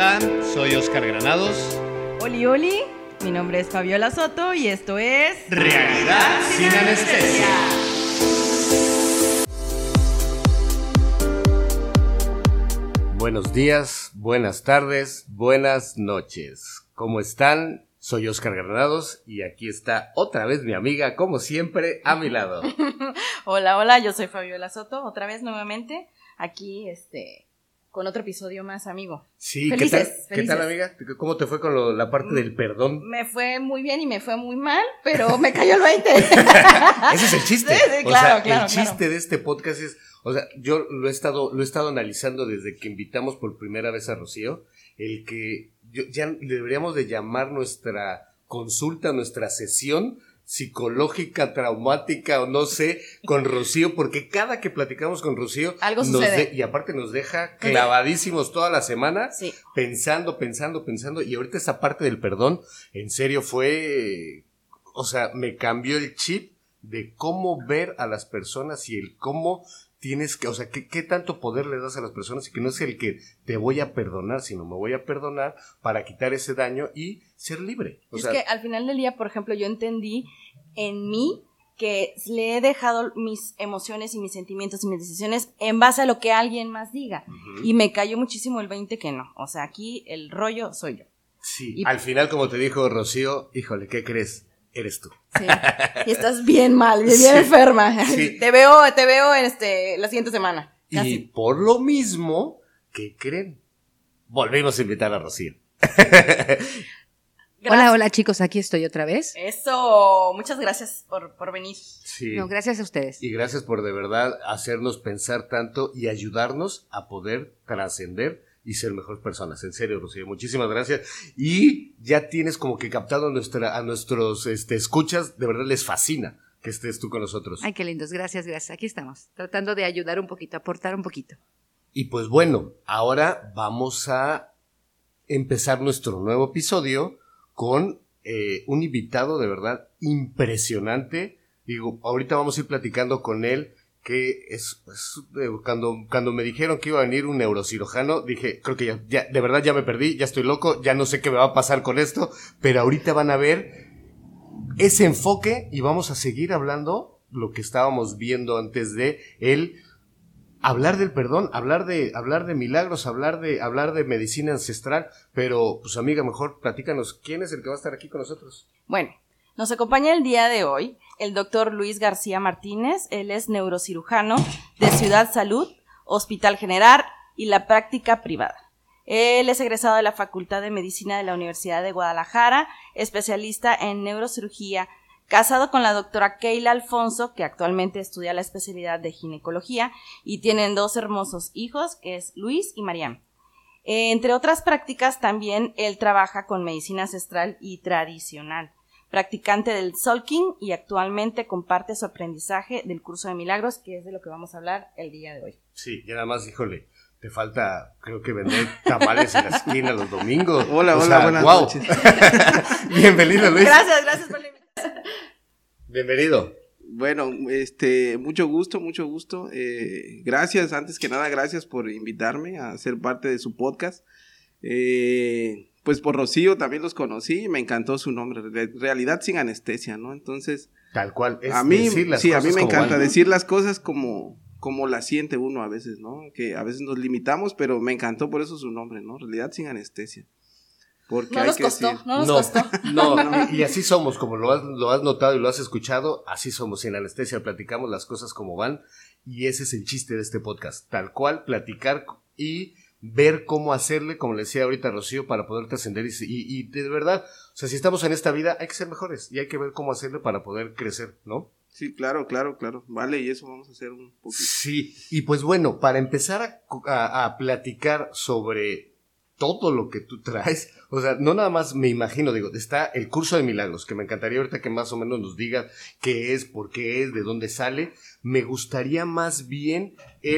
están? Soy Oscar Granados. Oli, oli, mi nombre es Fabiola Soto y esto es... Realidad sin anestesia. Buenos días, buenas tardes, buenas noches. ¿Cómo están? Soy Oscar Granados y aquí está otra vez mi amiga, como siempre, a mi lado. Hola, hola, yo soy Fabiola Soto, otra vez nuevamente aquí, con otro episodio más, amigo. Sí, felices. ¿Qué tal, amiga? ¿Cómo te fue con la parte del perdón? Me fue muy bien y me fue muy mal, pero me cayó el 20. Ese es el chiste. Sí, claro, el chiste de este podcast es, yo lo he estado analizando desde que invitamos por primera vez a Rocío, el que ya deberíamos de llamar nuestra consulta, nuestra sesión psicológica, traumática o no sé, con Rocío, porque cada que platicamos con Rocío algo sucede. Y aparte nos deja clavadísimos toda la semana, sí. pensando, y ahorita esa parte del perdón, en serio fue, me cambió el chip de cómo ver a las personas y el cómo tienes que, qué tanto poder le das a las personas y que no es el que te voy a perdonar, sino me voy a perdonar para quitar ese daño y ser libre. Que al final del día, por ejemplo, yo entendí en mí que le he dejado mis emociones y mis sentimientos y mis decisiones en base a lo que alguien más diga. Uh-huh. Y me cayó muchísimo el 20 que no. O sea, aquí el rollo soy yo. Sí, al final, como te dijo Rocío, híjole, ¿qué crees? Eres tú. Sí, y estás bien mal, bien enferma. Sí. Te veo la siguiente semana. Casi. Y por lo mismo, ¿qué creen? Volvimos a invitar a Rocío. Hola chicos, aquí estoy otra vez. Eso, muchas gracias por venir. Sí. No, gracias a ustedes. Y gracias por de verdad hacernos pensar tanto y ayudarnos a poder trascender y ser mejores personas. En serio, Rocío, muchísimas gracias. Y ya tienes como que captado a nuestros escuchas, de verdad les fascina que estés tú con nosotros. Ay, qué lindos, gracias. Aquí estamos, tratando de ayudar un poquito, aportar un poquito. Y pues bueno, ahora vamos a empezar nuestro nuevo episodio con un invitado de verdad impresionante. Digo, ahorita vamos a ir platicando con él, que cuando me dijeron que iba a venir un neurocirujano, dije, creo que ya de verdad ya me perdí, ya estoy loco, ya no sé qué me va a pasar con esto, pero ahorita van a ver ese enfoque y vamos a seguir hablando lo que estábamos viendo antes de él, hablar del perdón, hablar de milagros, hablar de medicina ancestral, pero pues amiga, mejor platícanos, ¿quién es el que va a estar aquí con nosotros? Bueno, nos acompaña el día de hoy el doctor Luis García Martínez. Él es neurocirujano de Ciudad Salud, Hospital General y la práctica privada. Él es egresado de la Facultad de Medicina de la Universidad de Guadalajara, especialista en neurocirugía, casado con la doctora Keila Alfonso, que actualmente estudia la especialidad de ginecología, y tienen 2 hermosos hijos, que es Luis y Mariam. Entre otras prácticas, también él trabaja con medicina ancestral y tradicional. Practicante del Solking y actualmente comparte su aprendizaje del curso de milagros, que es de lo que vamos a hablar el día de hoy. Sí, y nada más, híjole, te falta, creo que vender tamales en la esquina los domingos. Hola, buenas noches. Bienvenido, Luis. Gracias por la invitación. Bienvenido. Bueno, mucho gusto. Gracias, antes que nada, gracias por invitarme a ser parte de su podcast. Pues por Rocío también los conocí, me encantó su nombre, Realidad sin anestesia, ¿no? Entonces, tal cual, a mí me encanta decir las cosas como las siente uno a veces, ¿no? Que a veces nos limitamos, pero me encantó por eso su nombre, ¿no? Realidad sin anestesia. Porque no nos costó. No, y así somos, como lo has notado y lo has escuchado, así somos, sin anestesia, platicamos las cosas como van, y ese es el chiste de este podcast, tal cual, platicar y ver cómo hacerle, como le decía ahorita Rocío, para poder trascender y de verdad, si estamos en esta vida hay que ser mejores y hay que ver cómo hacerle para poder crecer, ¿no? Sí, claro, vale, y eso vamos a hacer un poquito. Sí, y pues bueno, para empezar a platicar sobre todo lo que tú traes, no nada más me imagino, está el curso de milagros, que me encantaría ahorita que más o menos nos digas qué es, por qué es, de dónde sale. Me gustaría más bien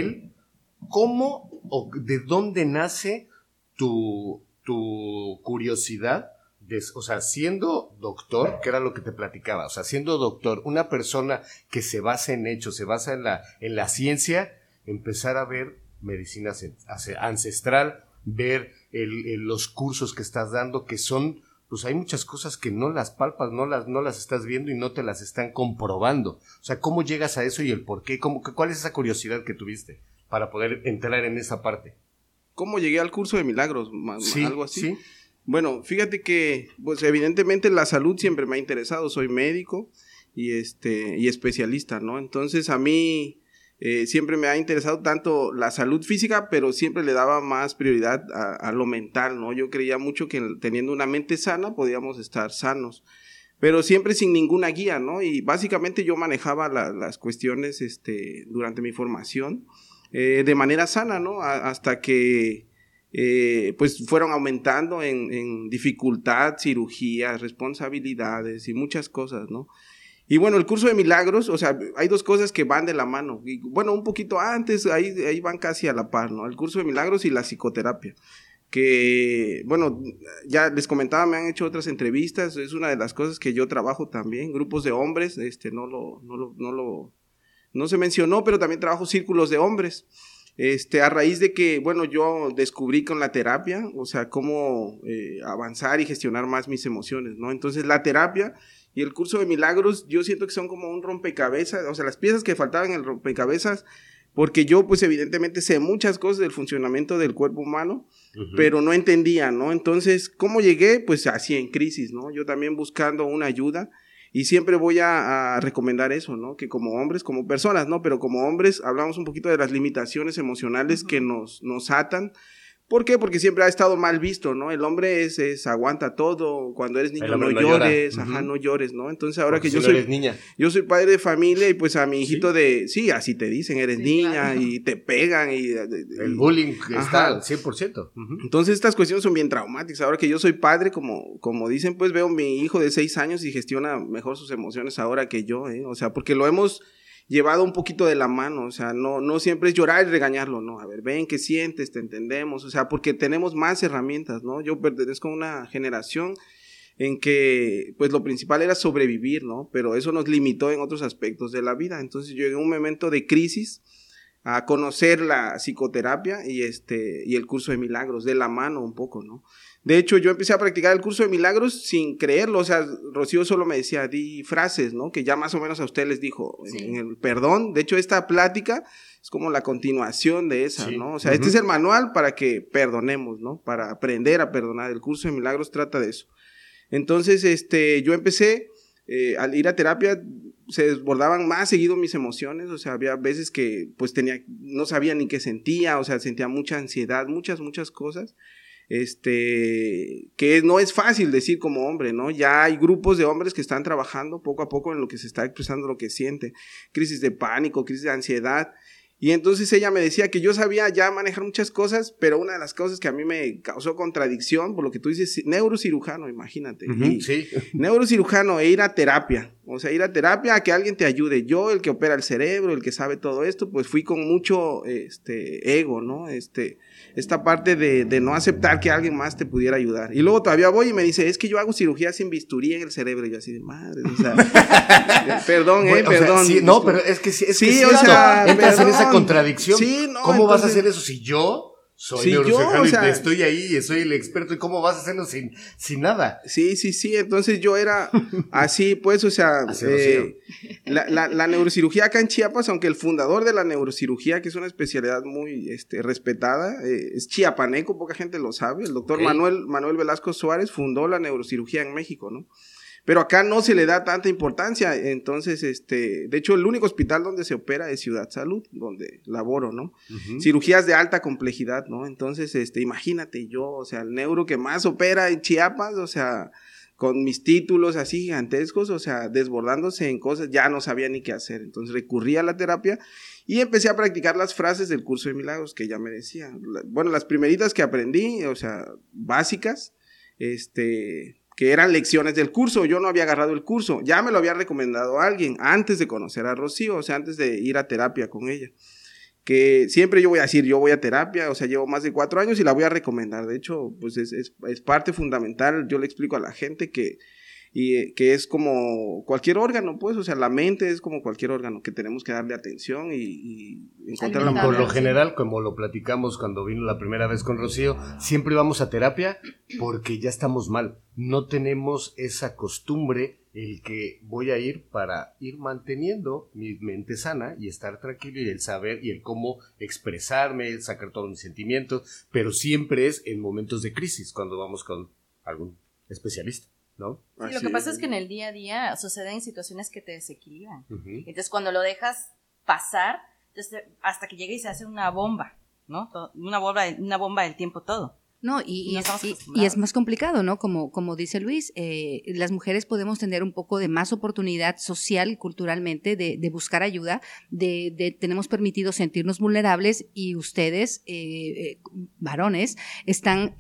cómo o de dónde nace tu curiosidad, siendo doctor, que era lo que te platicaba, siendo doctor, una persona que se basa en hechos, se basa en la ciencia, empezar a ver medicina ancestral, ver los cursos que estás dando, que son, pues hay muchas cosas que no las palpas, no las estás viendo y no te las están comprobando. O sea, ¿cómo llegas a eso y el por qué? ¿Cuál es esa curiosidad que tuviste para poder entrar en esa parte? ¿Cómo llegué al curso de milagros? Sí, algo así. Sí. Bueno, fíjate que, pues evidentemente la salud siempre me ha interesado, soy médico y especialista, ¿no? Entonces a mí siempre me ha interesado tanto la salud física, pero siempre le daba más prioridad a lo mental, ¿no? Yo creía mucho que teniendo una mente sana podíamos estar sanos, pero siempre sin ninguna guía, ¿no? Y básicamente yo manejaba las cuestiones durante mi formación de manera sana, ¿no? Hasta que pues fueron aumentando en dificultad, cirugías, responsabilidades y muchas cosas, ¿no? Y bueno, el curso de milagros, o sea, hay dos cosas que van de la mano. Y bueno, un poquito antes, ahí van casi a la par, ¿no? El curso de milagros y la psicoterapia. Que, bueno, ya les comentaba, me han hecho otras entrevistas, es una de las cosas que yo trabajo también, grupos de hombres, no se mencionó, pero también trabajo círculos de hombres. A raíz de que, bueno, yo descubrí con la terapia, o sea, cómo avanzar y gestionar más mis emociones, ¿no? Entonces, la terapia y el curso de milagros, yo siento que son como un rompecabezas, o sea, las piezas que faltaban en el rompecabezas, porque yo, pues, evidentemente sé muchas cosas del funcionamiento del cuerpo humano, pero no entendía, ¿no? Entonces, ¿cómo llegué? Pues, así en crisis, ¿no? Yo también buscando una ayuda. Y siempre voy a recomendar eso, ¿no? Que como hombres, como personas, ¿no? Pero como hombres hablamos un poquito de las limitaciones emocionales que nos atan. ¿Por qué? Porque siempre ha estado mal visto, ¿no? El hombre es aguanta todo, cuando eres niño no llores, no llores, ¿no? Entonces ahora porque que yo soy niña. Yo soy padre de familia y pues a mi hijito sí, así te dicen, eres niña, claro. Y te pegan y el bullying está al 100%. Entonces estas cuestiones son bien traumáticas. Ahora que yo soy padre, como dicen, pues veo a mi hijo de 6 años y gestiona mejor sus emociones ahora que yo, o sea, porque lo hemos llevado un poquito de la mano, o sea, no siempre es llorar y regañarlo, no, a ver, ven, ¿qué sientes? Te entendemos, o sea, porque tenemos más herramientas, ¿no? Yo pertenezco a una generación en que, pues, lo principal era sobrevivir, ¿no? Pero eso nos limitó en otros aspectos de la vida, entonces yo llegué a un momento de crisis a conocer la psicoterapia y el curso de milagros, de la mano un poco, ¿no? De hecho, yo empecé a practicar el curso de milagros sin creerlo, o sea, Rocío solo me decía, di frases, ¿no? Que ya más o menos a usted les dijo, sí. En el perdón. De hecho, esta plática es como la continuación de esa, sí. ¿No? O sea, este es el manual para que perdonemos, ¿no? Para aprender a perdonar. El curso de milagros trata de eso. Entonces, yo empecé, al ir a terapia, se desbordaban más seguido mis emociones, o sea, había veces que, pues, no sabía ni qué sentía, o sea, sentía mucha ansiedad, muchas cosas. Que no es fácil decir como hombre, ¿no? Ya hay grupos de hombres que están trabajando poco a poco en lo que se está expresando lo que siente, crisis de pánico, crisis de ansiedad, y entonces ella me decía que yo sabía ya manejar muchas cosas, pero una de las cosas que a mí me causó contradicción, por lo que tú dices, neurocirujano, imagínate, sí. Neurocirujano e ir a terapia, o sea, ir a terapia a que alguien te ayude, yo, el que opera el cerebro, el que sabe todo esto, pues fui con mucho, ego, ¿no? Esta parte de no aceptar que alguien más te pudiera ayudar, y luego todavía voy y me dice, es que yo hago cirugía sin bisturí en el cerebro, y yo así de madre, o sea, perdón, bueno, perdón. O sea, sí, no, pero es que sí, o sea, entras en esa contradicción. Sí, no, ¿cómo vas a hacer eso si yo soy neurocirujano, o sea, y estoy ahí y soy el experto? ¿Y cómo vas a hacerlo sin nada? Sí, entonces yo era así, pues, o sea, la neurocirugía acá en Chiapas, aunque el fundador de la neurocirugía, que es una especialidad muy respetada, es chiapaneco, poca gente lo sabe, el doctor Manuel Velasco Suárez fundó la neurocirugía en México, ¿no? Pero acá no se le da tanta importancia, entonces, de hecho, el único hospital donde se opera es Ciudad Salud, donde laboro, ¿no? Cirugías de alta complejidad, ¿no? Entonces, imagínate yo, o sea, el neuro que más opera en Chiapas, o sea, con mis títulos así gigantescos, o sea, desbordándose en cosas, ya no sabía ni qué hacer, entonces recurrí a la terapia y empecé a practicar las frases del curso de milagros que ya me decía, bueno, las primeritas que aprendí, o sea, básicas, que eran lecciones del curso, yo no había agarrado el curso, ya me lo había recomendado alguien antes de conocer a Rocío, o sea, antes de ir a terapia con ella, que siempre yo voy a decir, yo voy a terapia, o sea, llevo más de 4 años y la voy a recomendar, de hecho, pues es parte fundamental, yo le explico a la gente que y que es como cualquier órgano, pues, o sea, la mente es como cualquier órgano que tenemos que darle atención y encontrar la Por lo general, como lo platicamos cuando vino la primera vez con Rocío, siempre vamos a terapia porque ya estamos mal. No tenemos esa costumbre, el que voy a ir para ir manteniendo mi mente sana y estar tranquilo, y el saber y el cómo expresarme, el sacar todos mis sentimientos, pero siempre es en momentos de crisis cuando vamos con algún especialista, ¿no? Sí, lo que pasa es que en el día a día suceden situaciones que te desequilibran. Uh-huh. Entonces, cuando lo dejas pasar, entonces, hasta que llega y se hace una bomba, ¿no? Una bomba del tiempo todo. No, y es más complicado, ¿no? Como dice Luis, las mujeres podemos tener un poco de más oportunidad social y culturalmente de buscar ayuda, tenemos permitido sentirnos vulnerables, y ustedes, varones, están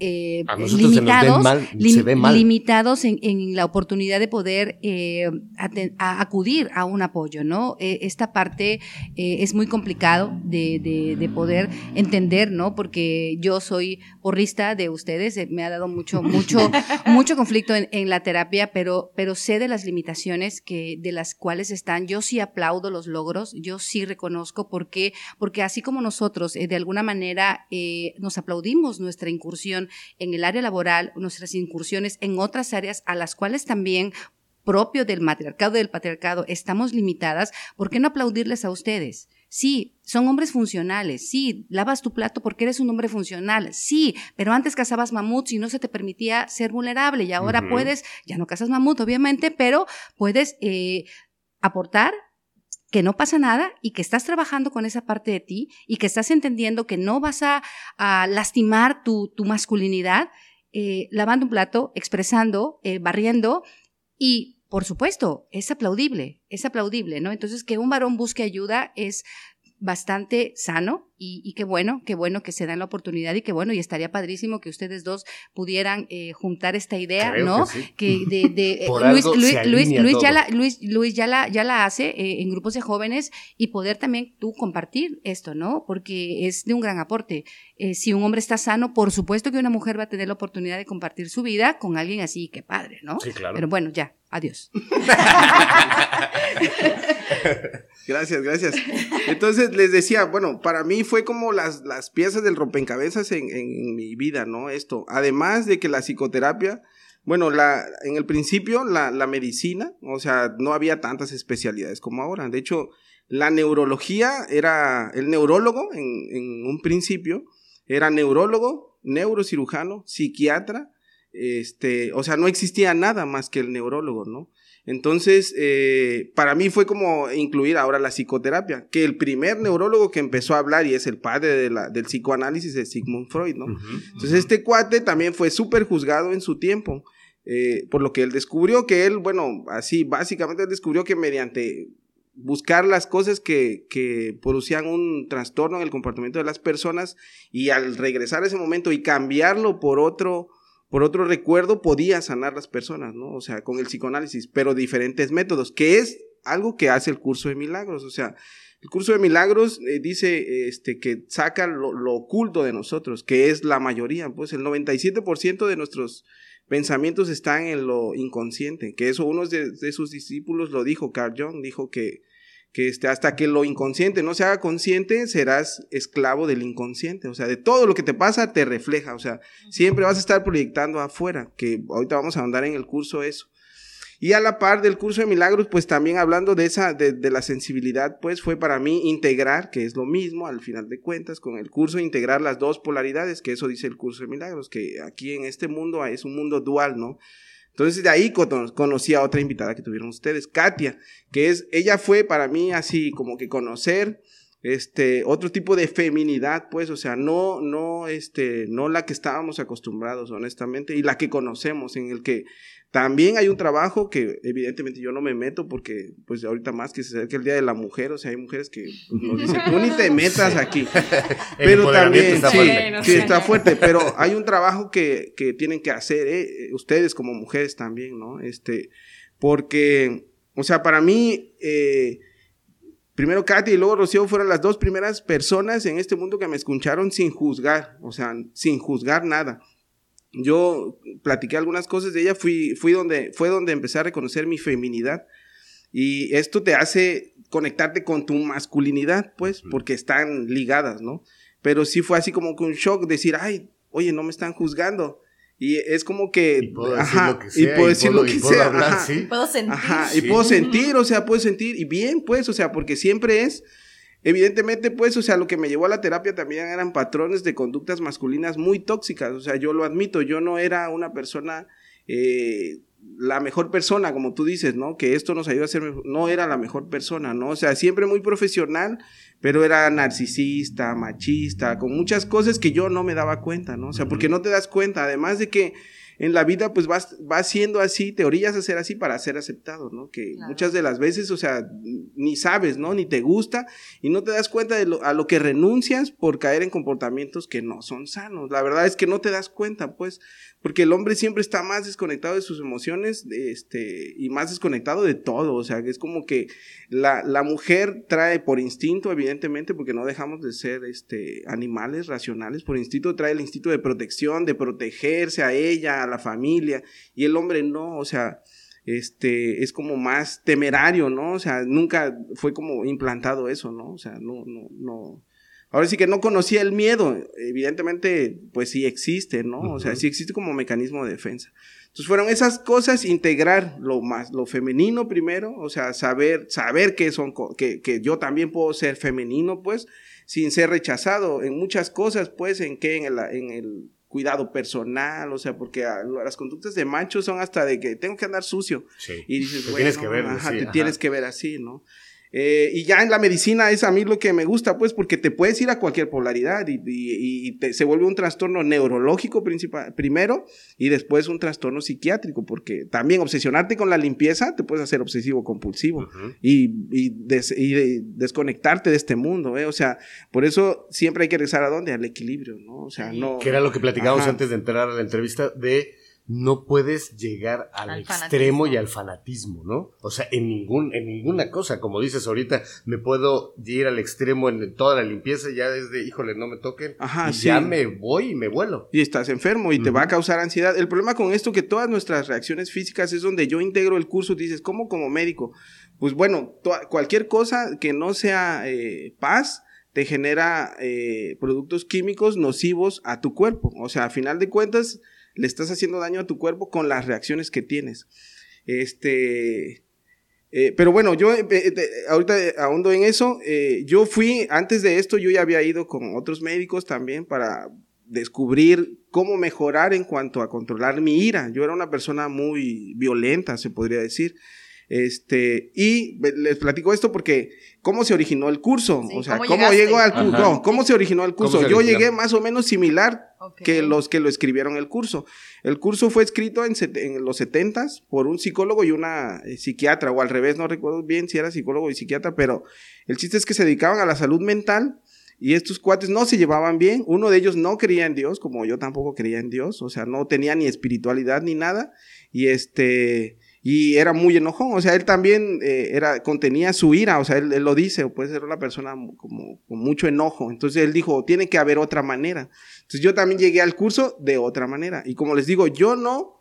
limitados en la oportunidad de poder acudir a un apoyo, ¿no? Esta parte es muy complicado de poder entender, ¿no? Porque yo soy porrista de ustedes, me ha dado mucho conflicto en la terapia, pero sé de las limitaciones de las cuales están. Yo sí aplaudo los logros, yo sí reconozco porque así como nosotros de alguna manera nos aplaudimos nuestra incursión en el área laboral, nuestras incursiones en otras áreas a las cuales también propio del matriarcado y del patriarcado estamos limitadas, ¿por qué no aplaudirles a ustedes? Sí, son hombres funcionales, sí, lavas tu plato porque eres un hombre funcional, sí, pero antes cazabas mamuts y no se te permitía ser vulnerable, y ahora puedes, ya no cazas mamut obviamente, pero puedes aportar, que no pasa nada, y que estás trabajando con esa parte de ti, y que estás entendiendo que no vas a lastimar tu masculinidad, lavando un plato, expresando, barriendo, y por supuesto, es aplaudible, ¿no? Entonces, que un varón busque ayuda es bastante sano, y qué bueno que se dan la oportunidad, y qué bueno, y estaría padrísimo que ustedes dos pudieran juntar esta idea, creo ¿no? Que sí. Luis ya la hace en grupos de jóvenes, y poder también tú compartir esto, ¿no? Porque es de un gran aporte. Si un hombre está sano, por supuesto que una mujer va a tener la oportunidad de compartir su vida con alguien así, qué padre, ¿no? Sí, claro. Pero bueno, ya, adiós. Gracias. Entonces les decía, bueno, para mí fue como las piezas del rompecabezas en mi vida, ¿no? Esto, además de que la psicoterapia, bueno, en el principio la medicina, o sea, no había tantas especialidades como ahora. De hecho, la neurología era, el neurólogo en un principio era neurólogo, neurocirujano, psiquiatra, o sea, no existía nada más que el neurólogo, ¿no? Entonces, para mí fue como incluir ahora la psicoterapia, que el primer neurólogo que empezó a hablar, y es el padre del psicoanálisis, es Sigmund Freud, ¿no? Entonces, este cuate también fue súper juzgado en su tiempo, por lo que él descubrió, que él, bueno, así, básicamente él descubrió que mediante buscar las cosas que producían un trastorno en el comportamiento de las personas, y al regresar a ese momento y cambiarlo por otro recuerdo, podía sanar las personas, ¿no? O sea, con el psicoanálisis, pero diferentes métodos, que es algo que hace el curso de milagros. O sea, el curso de milagros dice que saca lo oculto de nosotros, que es la mayoría, pues el 97% de nuestros pensamientos están en lo inconsciente, que eso uno de sus discípulos lo dijo, Carl Jung, dijo que hasta que lo inconsciente no se haga consciente, serás esclavo del inconsciente. O sea, de todo lo que te pasa te refleja. O sea, siempre vas a estar proyectando afuera, que ahorita vamos a andar en el curso eso. Y a la par del curso de milagros, pues también hablando de la sensibilidad, pues fue para mí integrar, que es lo mismo al final de cuentas, con el curso integrar las dos polaridades, que eso dice el curso de milagros, que aquí en este mundo es un mundo dual, ¿no? Entonces de ahí conocí a otra invitada que tuvieron ustedes, Katia, ella fue para mí así como que conocer otro tipo de feminidad, pues, o sea, no la que estábamos acostumbrados, honestamente, y la que conocemos, en el que también hay un trabajo que evidentemente yo no me meto porque pues ahorita más que se acerca el Día de la Mujer, o sea, hay mujeres que pues, nos dicen, tú ni te metas aquí, pero también está fuerte, pero hay un trabajo que tienen que hacer ustedes como mujeres también, ¿no? Porque, o sea, para mí primero Katy y luego Rocío fueron las dos primeras personas en este mundo que me escucharon sin juzgar, o sea, sin juzgar nada. yo platiqué algunas cosas de ella, fue donde empecé a reconocer mi feminidad, y esto te hace conectarte con tu masculinidad, pues, porque están ligadas, ¿no? Pero sí fue así como que un shock, decir, ay, oye, no me están juzgando. Y es como que... Y puedo decir lo que sea. Y puedo decir lo que sea. Hablar, ¿sí? Puedo sentir. Ajá, y puedo sentir, o sea, puedo sentir. Y bien, pues, o sea, porque siempre es... Evidentemente, pues, o sea, lo que me llevó a la terapia también eran patrones de conductas masculinas muy tóxicas. O sea, yo lo admito, yo no era una persona... la mejor persona, como tú dices, ¿no? Que esto nos ayuda a ser mejor. No era la mejor persona, ¿no? O sea, siempre muy profesional, pero era narcisista, machista, con muchas cosas que yo no me daba cuenta, ¿no? O sea, porque no te das cuenta, además de que en la vida pues vas siendo así, te orillas a ser así para ser aceptado, ¿no? Que claro, muchas de las veces, o sea, ni sabes, ¿no? Ni te gusta y no te das cuenta de a lo que renuncias por caer en comportamientos que no son sanos. La verdad es que no te das cuenta, pues, porque el hombre siempre está más desconectado de sus emociones, y más desconectado de todo. O sea, que es como que la mujer trae por instinto, evidentemente, porque no dejamos de ser animales racionales, por instinto trae el instinto de protección, de protegerse a ella, a la familia, y el hombre no, o sea, es como más temerario, ¿no? O sea, nunca fue como implantado eso, ¿no? O sea, no. Ahora sí que no conocía el miedo, evidentemente, pues sí existe, ¿no? O sea, sí existe como mecanismo de defensa. Entonces fueron esas cosas, integrar lo femenino primero, o sea, saber que yo también puedo ser femenino, pues, sin ser rechazado en muchas cosas, pues, en el cuidado personal, o sea, porque las conductas de macho son hasta de que tengo que andar sucio. Sí. Y dices, bueno, tienes que ver, tienes que ver así, ¿no? Y ya en la medicina es a mí lo que me gusta, pues, porque te puedes ir a cualquier polaridad y se vuelve un trastorno neurológico primero y después un trastorno psiquiátrico, porque también obsesionarte con la limpieza te puedes hacer obsesivo compulsivo y desconectarte de este mundo, o sea, por eso siempre hay que regresar ¿a dónde? Al equilibrio, ¿no? O sea, no... Que era lo que platicábamos antes de entrar a la entrevista de... No puedes llegar al extremo y al fanatismo, ¿no? O sea, en ninguna cosa, como dices ahorita, me puedo ir al extremo en toda la limpieza, ya desde, híjole, no me toquen, y sí, ya me voy y me vuelo. Y estás enfermo y te va a causar ansiedad. El problema con esto que todas nuestras reacciones físicas es donde yo integro el curso, dices, ¿cómo como médico? Pues bueno, cualquier cosa que no sea paz, te genera productos químicos nocivos a tu cuerpo. O sea, a final de cuentas... le estás haciendo daño a tu cuerpo con las reacciones que tienes. Pero bueno, yo ahorita ahondo en eso. Yo antes de esto, yo ya había ido con otros médicos también para descubrir cómo mejorar en cuanto a controlar mi ira. Yo era una persona muy violenta, se podría decir. Y les platico esto porque ¿cómo se originó el curso? Sí, o sea, ¿cómo llegó al curso? No, ¿cómo se originó el curso? Yo llegué más o menos similar que los que lo escribieron el curso. El curso fue escrito en los 70s por un psicólogo y una psiquiatra, o al revés, no recuerdo bien si era psicólogo y psiquiatra, pero el chiste es que se dedicaban a la salud mental. Y estos cuates no se llevaban bien. Uno de ellos no creía en Dios, como yo tampoco creía en Dios. O sea, no tenía ni espiritualidad ni nada. Y era muy enojón, o sea, él también contenía su ira, o sea, él lo dice, puede ser una persona como con mucho enojo. Entonces él dijo, tiene que haber otra manera. Entonces yo también llegué al curso de otra manera. Y como les digo, yo no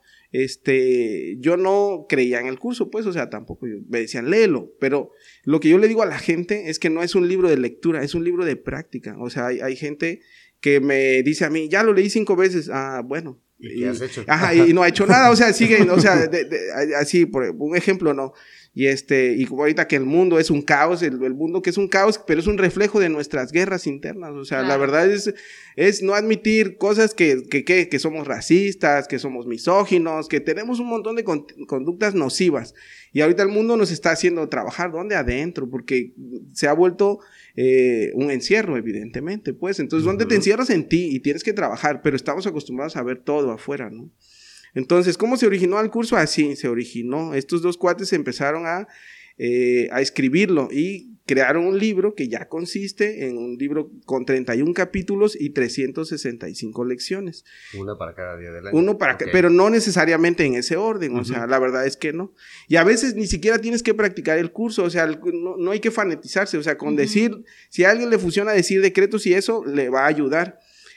creía en el curso, pues, o sea, tampoco me decían, léelo. Pero lo que yo le digo a la gente es que no es un libro de lectura, es un libro de práctica. O sea, hay gente que me dice a mí, ya lo leí 5 veces, bueno. ¿Y qué has hecho? Ajá, y no ha hecho nada, o sea, sigue, o sea, así, por un ejemplo, ¿no? Y como ahorita que el mundo es un caos, el mundo que es un caos, pero es un reflejo de nuestras guerras internas, o sea, la verdad es no admitir cosas que somos racistas, que somos misóginos, que tenemos un montón de conductas nocivas, y ahorita el mundo nos está haciendo trabajar, ¿dónde? Adentro, porque se ha vuelto un encierro, evidentemente, pues, entonces, ¿dónde te encierras? En ti, y tienes que trabajar, pero estamos acostumbrados a ver todo afuera, ¿no? Entonces, ¿cómo se originó el curso? Así se originó. Estos dos cuates empezaron a escribirlo y crearon un libro que ya consiste en un libro con 31 capítulos y 365 lecciones. Una para cada día del año. Pero no necesariamente en ese orden, o sea, la verdad es que no. Y a veces ni siquiera tienes que practicar el curso, o sea, no hay que fanatizarse, o sea, con decir, si a alguien le funciona decir decretos y eso, le va a ayudar.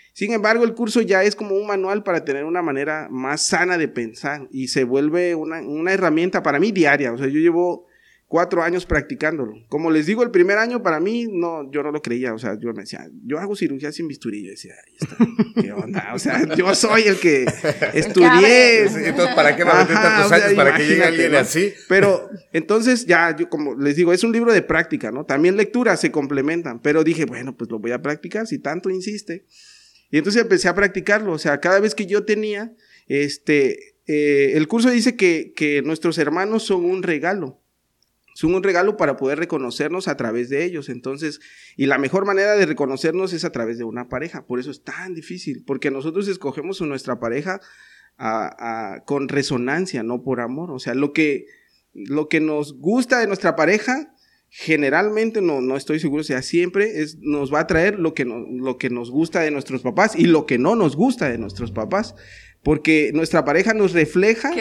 Sin embargo, el curso ya es como un manual para tener una manera más sana de pensar y se vuelve una herramienta para mí diaria. O sea, yo llevo 4 años practicándolo. Como les digo, el primer año para mí, yo no lo creía. O sea, yo me decía, yo hago cirugía sin bisturí. Yo decía, ahí está, ¿qué onda? O sea, yo soy el que estudié. Entonces, ¿para qué me metí tantos años para que llegue alguien así? Pero, entonces, ya, yo como les digo, es un libro de práctica, ¿no? También lecturas se complementan. Pero dije, bueno, pues lo voy a practicar si tanto insiste. Y entonces empecé a practicarlo. O sea, cada vez que yo tenía, el curso dice que nuestros hermanos son un regalo. Son un regalo para poder reconocernos a través de ellos. Entonces, y la mejor manera de reconocernos es a través de una pareja. Por eso es tan difícil, porque nosotros escogemos a nuestra pareja con resonancia, no por amor. O sea, lo que nos gusta de nuestra pareja, generalmente, no estoy seguro, o sea, siempre nos va a traer lo que nos gusta de nuestros papás y lo que no nos gusta de nuestros papás. Porque nuestra pareja nos refleja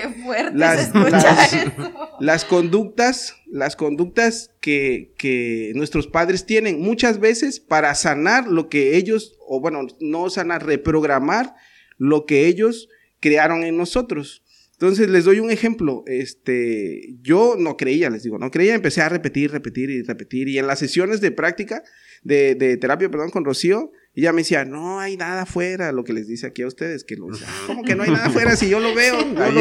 las conductas que nuestros padres tienen muchas veces para sanar lo que ellos, o bueno, no sanar, reprogramar lo que ellos crearon en nosotros. Entonces les doy un ejemplo. Yo no creía, empecé a repetir y en las sesiones de práctica de terapia, con Rocío, ella me decía, no hay nada afuera, lo que les dice aquí a ustedes, ¿cómo que no hay nada afuera si yo lo veo?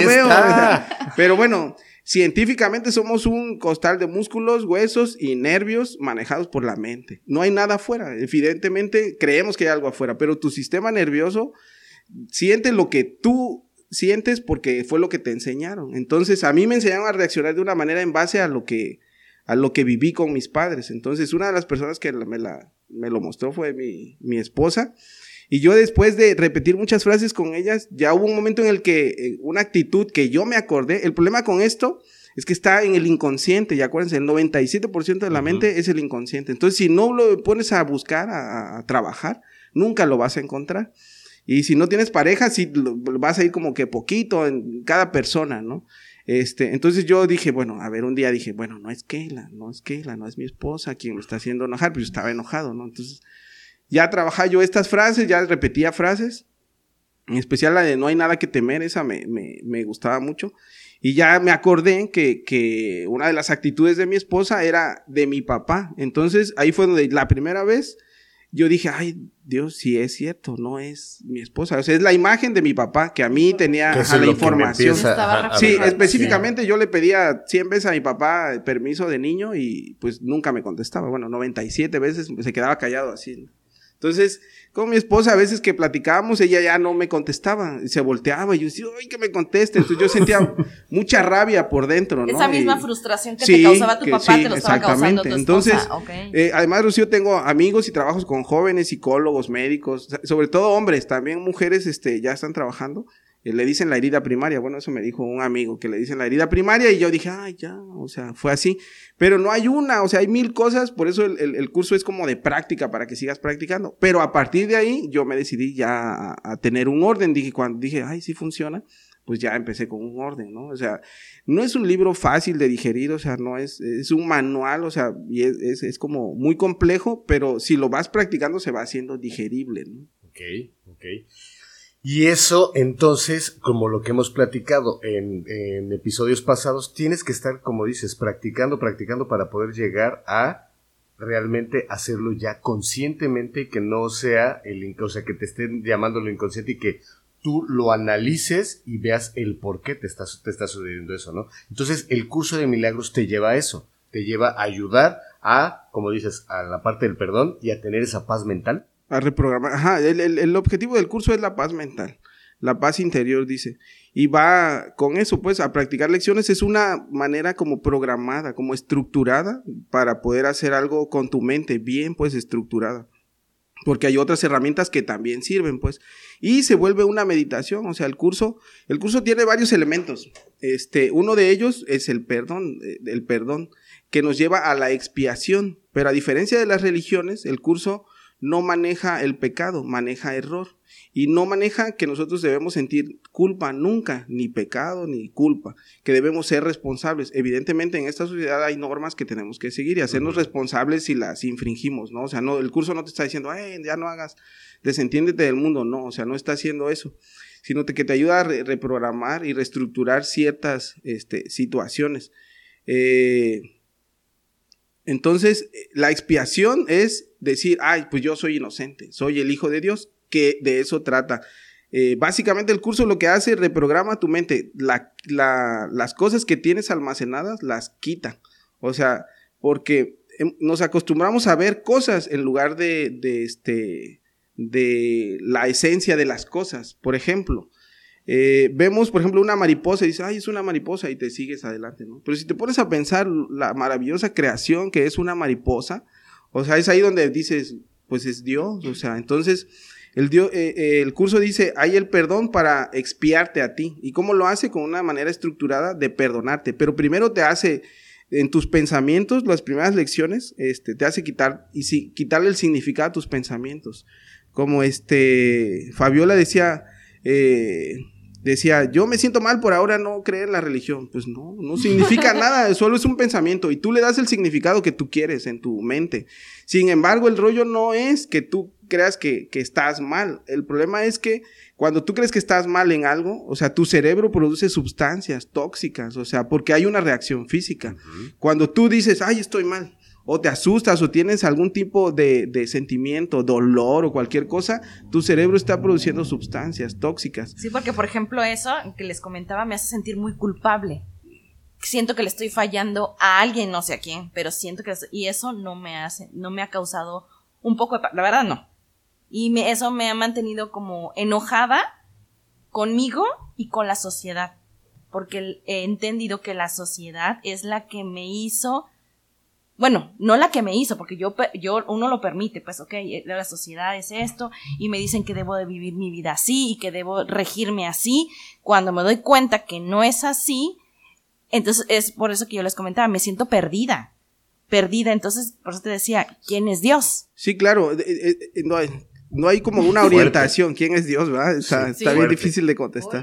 Pero bueno, científicamente somos un costal de músculos, huesos y nervios manejados por la mente. No hay nada afuera. Evidentemente creemos que hay algo afuera, pero tu sistema nervioso siente lo que tú sientes porque fue lo que te enseñaron. Entonces a mí me enseñaron a reaccionar de una manera en base a lo que viví con mis padres. Entonces una de las personas que me lo mostró fue mi esposa, y yo después de repetir muchas frases con ellas, ya hubo un momento en el que una actitud que yo me acordé. El problema con esto es que está en el inconsciente, y acuérdense, el 97% de la mente es el inconsciente. Entonces si no lo pones a buscar, a trabajar, nunca lo vas a encontrar. Y si no tienes pareja, sí vas a ir como que poquito en cada persona, ¿no? Entonces yo dije, un día dije, no es Keila, no es mi esposa quien me está haciendo enojar, pero yo estaba enojado, ¿no? Entonces ya trabajaba yo estas frases, ya repetía frases, en especial la de no hay nada que temer, esa me gustaba mucho, y ya me acordé que una de las actitudes de mi esposa era de mi papá. Entonces ahí fue donde la primera vez yo dije, ay, Dios, sí es cierto, no es mi esposa. O sea, es la imagen de mi papá, que a mí tenía la información. Sí, específicamente yo le pedía 100 veces a mi papá permiso de niño y pues nunca me contestaba. 97 veces se quedaba callado así. Entonces, con mi esposa, a veces que platicábamos, ella ya no me contestaba, se volteaba y yo decía, ¡ay, que me conteste! Entonces yo sentía mucha rabia por dentro, ¿no? Esa misma frustración que te causaba tu papá, te lo estaba causando tu esposa. Entonces, además, Rocío, tengo amigos y trabajos con jóvenes, psicólogos, médicos, sobre todo hombres, también mujeres ya están trabajando. Le dicen la herida primaria, eso me dijo un amigo, que le dicen la herida primaria, y yo dije, ay, ya, o sea, fue así, pero no hay una, o sea, hay 1000 cosas, por eso el curso es como de práctica, para que sigas practicando, pero a partir de ahí, yo me decidí ya a tener un orden. Cuando dije, ay, sí funciona, pues ya empecé con un orden, ¿no? O sea, no es un libro fácil de digerir, o sea, no es un manual, o sea, y es como muy complejo, pero si lo vas practicando se va haciendo digerible, ¿no? Ok. Y eso, entonces, como lo que hemos platicado en episodios pasados, tienes que estar, como dices, practicando para poder llegar a realmente hacerlo ya conscientemente, y que no sea o sea, que te estén llamando lo inconsciente y que tú lo analices y veas el por qué te está sucediendo eso, ¿no? Entonces, el curso de milagros te lleva a eso, te lleva a ayudar a, como dices, a la parte del perdón y a tener esa paz mental. A reprogramar, el objetivo del curso es la paz mental, la paz interior, dice, y va con eso, pues, a practicar lecciones. Es una manera como programada, como estructurada, para poder hacer algo con tu mente bien, pues, estructurada, porque hay otras herramientas que también sirven, pues, y se vuelve una meditación. O sea, el curso tiene varios elementos. Uno de ellos es el perdón, que nos lleva a la expiación, pero a diferencia de las religiones, el curso no maneja el pecado, maneja error. Y no maneja que nosotros debemos sentir culpa nunca, ni pecado, ni culpa, que debemos ser responsables. Evidentemente en esta sociedad hay normas que tenemos que seguir y hacernos responsables si las infringimos, ¿no? O sea, no, el curso no te está diciendo, ya no hagas, desentiéndete del mundo, no, o sea, no está haciendo eso, sino que te ayuda a reprogramar y reestructurar ciertas situaciones. Entonces, la expiación es decir, pues yo soy inocente, soy el hijo de Dios, que de eso trata. Básicamente el curso lo que hace, reprograma tu mente, las cosas que tienes almacenadas las quita, o sea, porque nos acostumbramos a ver cosas en lugar de la esencia de las cosas. Por ejemplo, vemos por ejemplo una mariposa y dices, es una mariposa, y te sigues adelante, ¿no? Pero si te pones a pensar la maravillosa creación que es una mariposa, o sea, es ahí donde dices, pues es Dios, o sea, entonces el curso dice, hay el perdón para expiarte a ti. ¿Y cómo lo hace? Con una manera estructurada de perdonarte, pero primero te hace, en tus pensamientos, las primeras lecciones, te hace quitarle el significado a tus pensamientos. Como Fabiola decía, yo me siento mal por ahora no creer en la religión. Pues no significa nada, solo es un pensamiento y tú le das el significado que tú quieres en tu mente. Sin embargo, el rollo no es que tú creas que estás mal. El problema es que cuando tú crees que estás mal en algo, o sea, tu cerebro produce sustancias tóxicas, o sea, porque hay una reacción física. Uh-huh. Cuando tú dices, estoy mal, o te asustas o tienes algún tipo de sentimiento, dolor o cualquier cosa, tu cerebro está produciendo sustancias tóxicas. Sí, porque por ejemplo eso que les comentaba me hace sentir muy culpable. Siento que le estoy fallando a alguien, no sé a quién, pero siento que y eso no me ha causado un poco de la verdad no. Y eso me ha mantenido como enojada conmigo y con la sociedad, porque he entendido que la sociedad es la que me hizo. Bueno, no la que me hizo, porque uno lo permite, pues la sociedad es esto, y me dicen que debo de vivir mi vida así, y que debo regirme así. Cuando me doy cuenta que no es así, entonces es por eso que yo les comentaba, me siento perdida, entonces por eso te decía, ¿quién es Dios? Sí, claro, no hay como una orientación, ¿quién es Dios, verdad? Está bien difícil de contestar.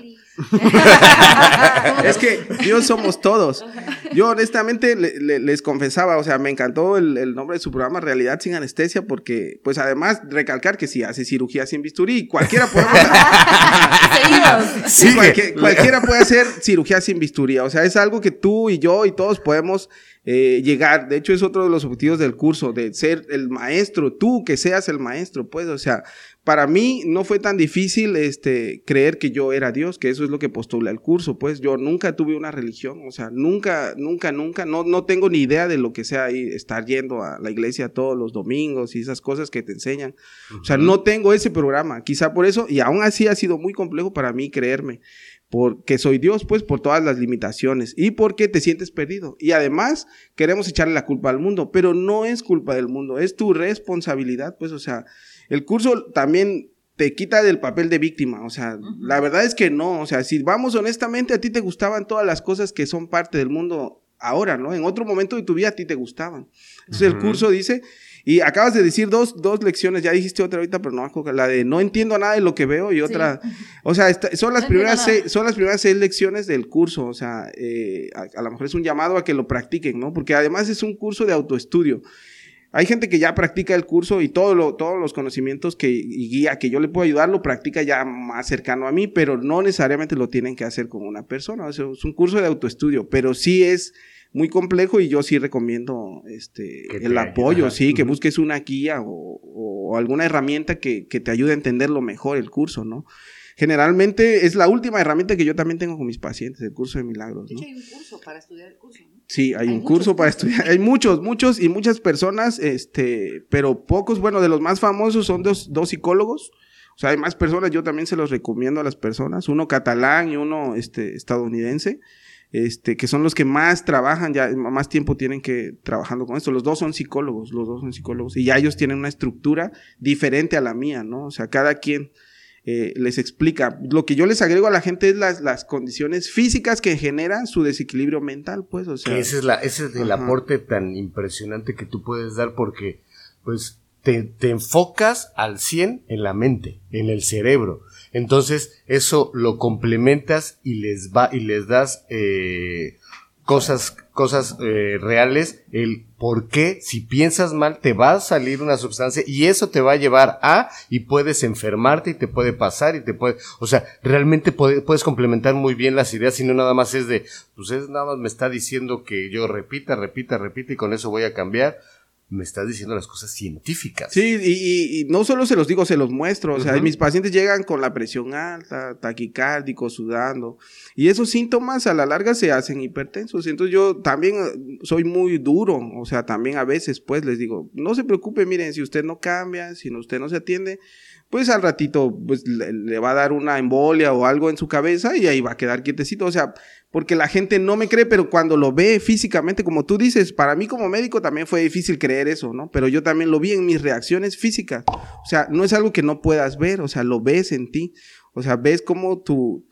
Es que Dios somos todos. Yo honestamente les confesaba, o sea, me encantó el nombre de su programa, Realidad sin Anestesia, porque, pues además, recalcar que sí hace cirugía sin bisturí, cualquiera podemos cualquiera puede hacer cirugía sin bisturí, o sea, es algo que tú y yo y todos podemos llegar. De hecho, es otro de los objetivos del curso, de ser el maestro, tú que seas el maestro, pues, o sea, para mí no fue tan difícil creer que yo era Dios, que eso es lo que postula el curso, pues yo nunca tuve una religión, o sea, nunca, no tengo ni idea de lo que sea ahí, estar yendo a la iglesia todos los domingos y esas cosas que te enseñan, o sea, no tengo ese programa, quizá por eso, y aún así ha sido muy complejo para mí creerme, porque soy Dios, pues, por todas las limitaciones, y porque te sientes perdido, y además queremos echarle la culpa al mundo, pero no es culpa del mundo, es tu responsabilidad, pues, o sea, el curso también te quita del papel de víctima, o sea, la verdad es que no, o sea, si vamos honestamente, a ti te gustaban todas las cosas que son parte del mundo ahora, ¿no? En otro momento de tu vida a ti te gustaban. Entonces el curso dice, y acabas de decir dos lecciones, ya dijiste otra ahorita, pero no, la de no entiendo nada de lo que veo y otra, o sea, son las primeras 6 lecciones del curso, o sea, a lo mejor es un llamado a que lo practiquen, ¿no? Porque además es un curso de autoestudio. Hay gente que ya practica el curso y todos los conocimientos y guía que yo le puedo ayudar lo practica ya más cercano a mí, pero no necesariamente lo tienen que hacer con una persona. O sea, es un curso de autoestudio, pero sí es muy complejo y yo sí recomiendo el apoyo, sí, que busques una guía o alguna herramienta que te ayude a entenderlo mejor el curso, ¿no? Generalmente es la última herramienta que yo también tengo con mis pacientes, el curso de milagros, ¿no? De hecho, hay un curso para estudiar el curso, ¿no? Sí, hay un curso para estudiar. Hay muchos y muchas personas, pero pocos, bueno, de los más famosos son dos psicólogos. O sea, hay más personas, yo también se los recomiendo a las personas, uno catalán y uno estadounidense, que son los que más trabajan, ya más tiempo tienen que trabajando con esto. Los dos son psicólogos, y ya ellos tienen una estructura diferente a la mía, ¿no? O sea, cada quien les explica. Lo que yo les agrego a la gente es las condiciones físicas que generan su desequilibrio mental, pues, o sea. Ese es el aporte tan impresionante que tú puedes dar, porque, pues, te enfocas al 100 en la mente, en el cerebro. Entonces, eso lo complementas y les das cosas reales, el por qué, si piensas mal, te va a salir una sustancia y eso te va a llevar y puedes enfermarte y te puede pasar o sea, realmente puedes complementar muy bien las ideas, y no nada más es nada más me está diciendo que yo repita y con eso voy a cambiar. Me estás diciendo las cosas científicas. Sí, y no solo se los digo, se los muestro. O sea, mis pacientes llegan con la presión alta, taquicárdico, sudando. Y esos síntomas a la larga se hacen hipertensos. Entonces yo también soy muy duro. O sea, también a veces pues les digo, no se preocupe, miren, si usted no cambia, si usted no se atiende, pues al ratito pues le va a dar una embolia o algo en su cabeza y ahí va a quedar quietecito. O sea, porque la gente no me cree, pero cuando lo ve físicamente, como tú dices, para mí como médico también fue difícil creer eso, ¿no? Pero yo también lo vi en mis reacciones físicas. O sea, no es algo que no puedas ver, o sea, lo ves en ti. O sea, ves cómo tu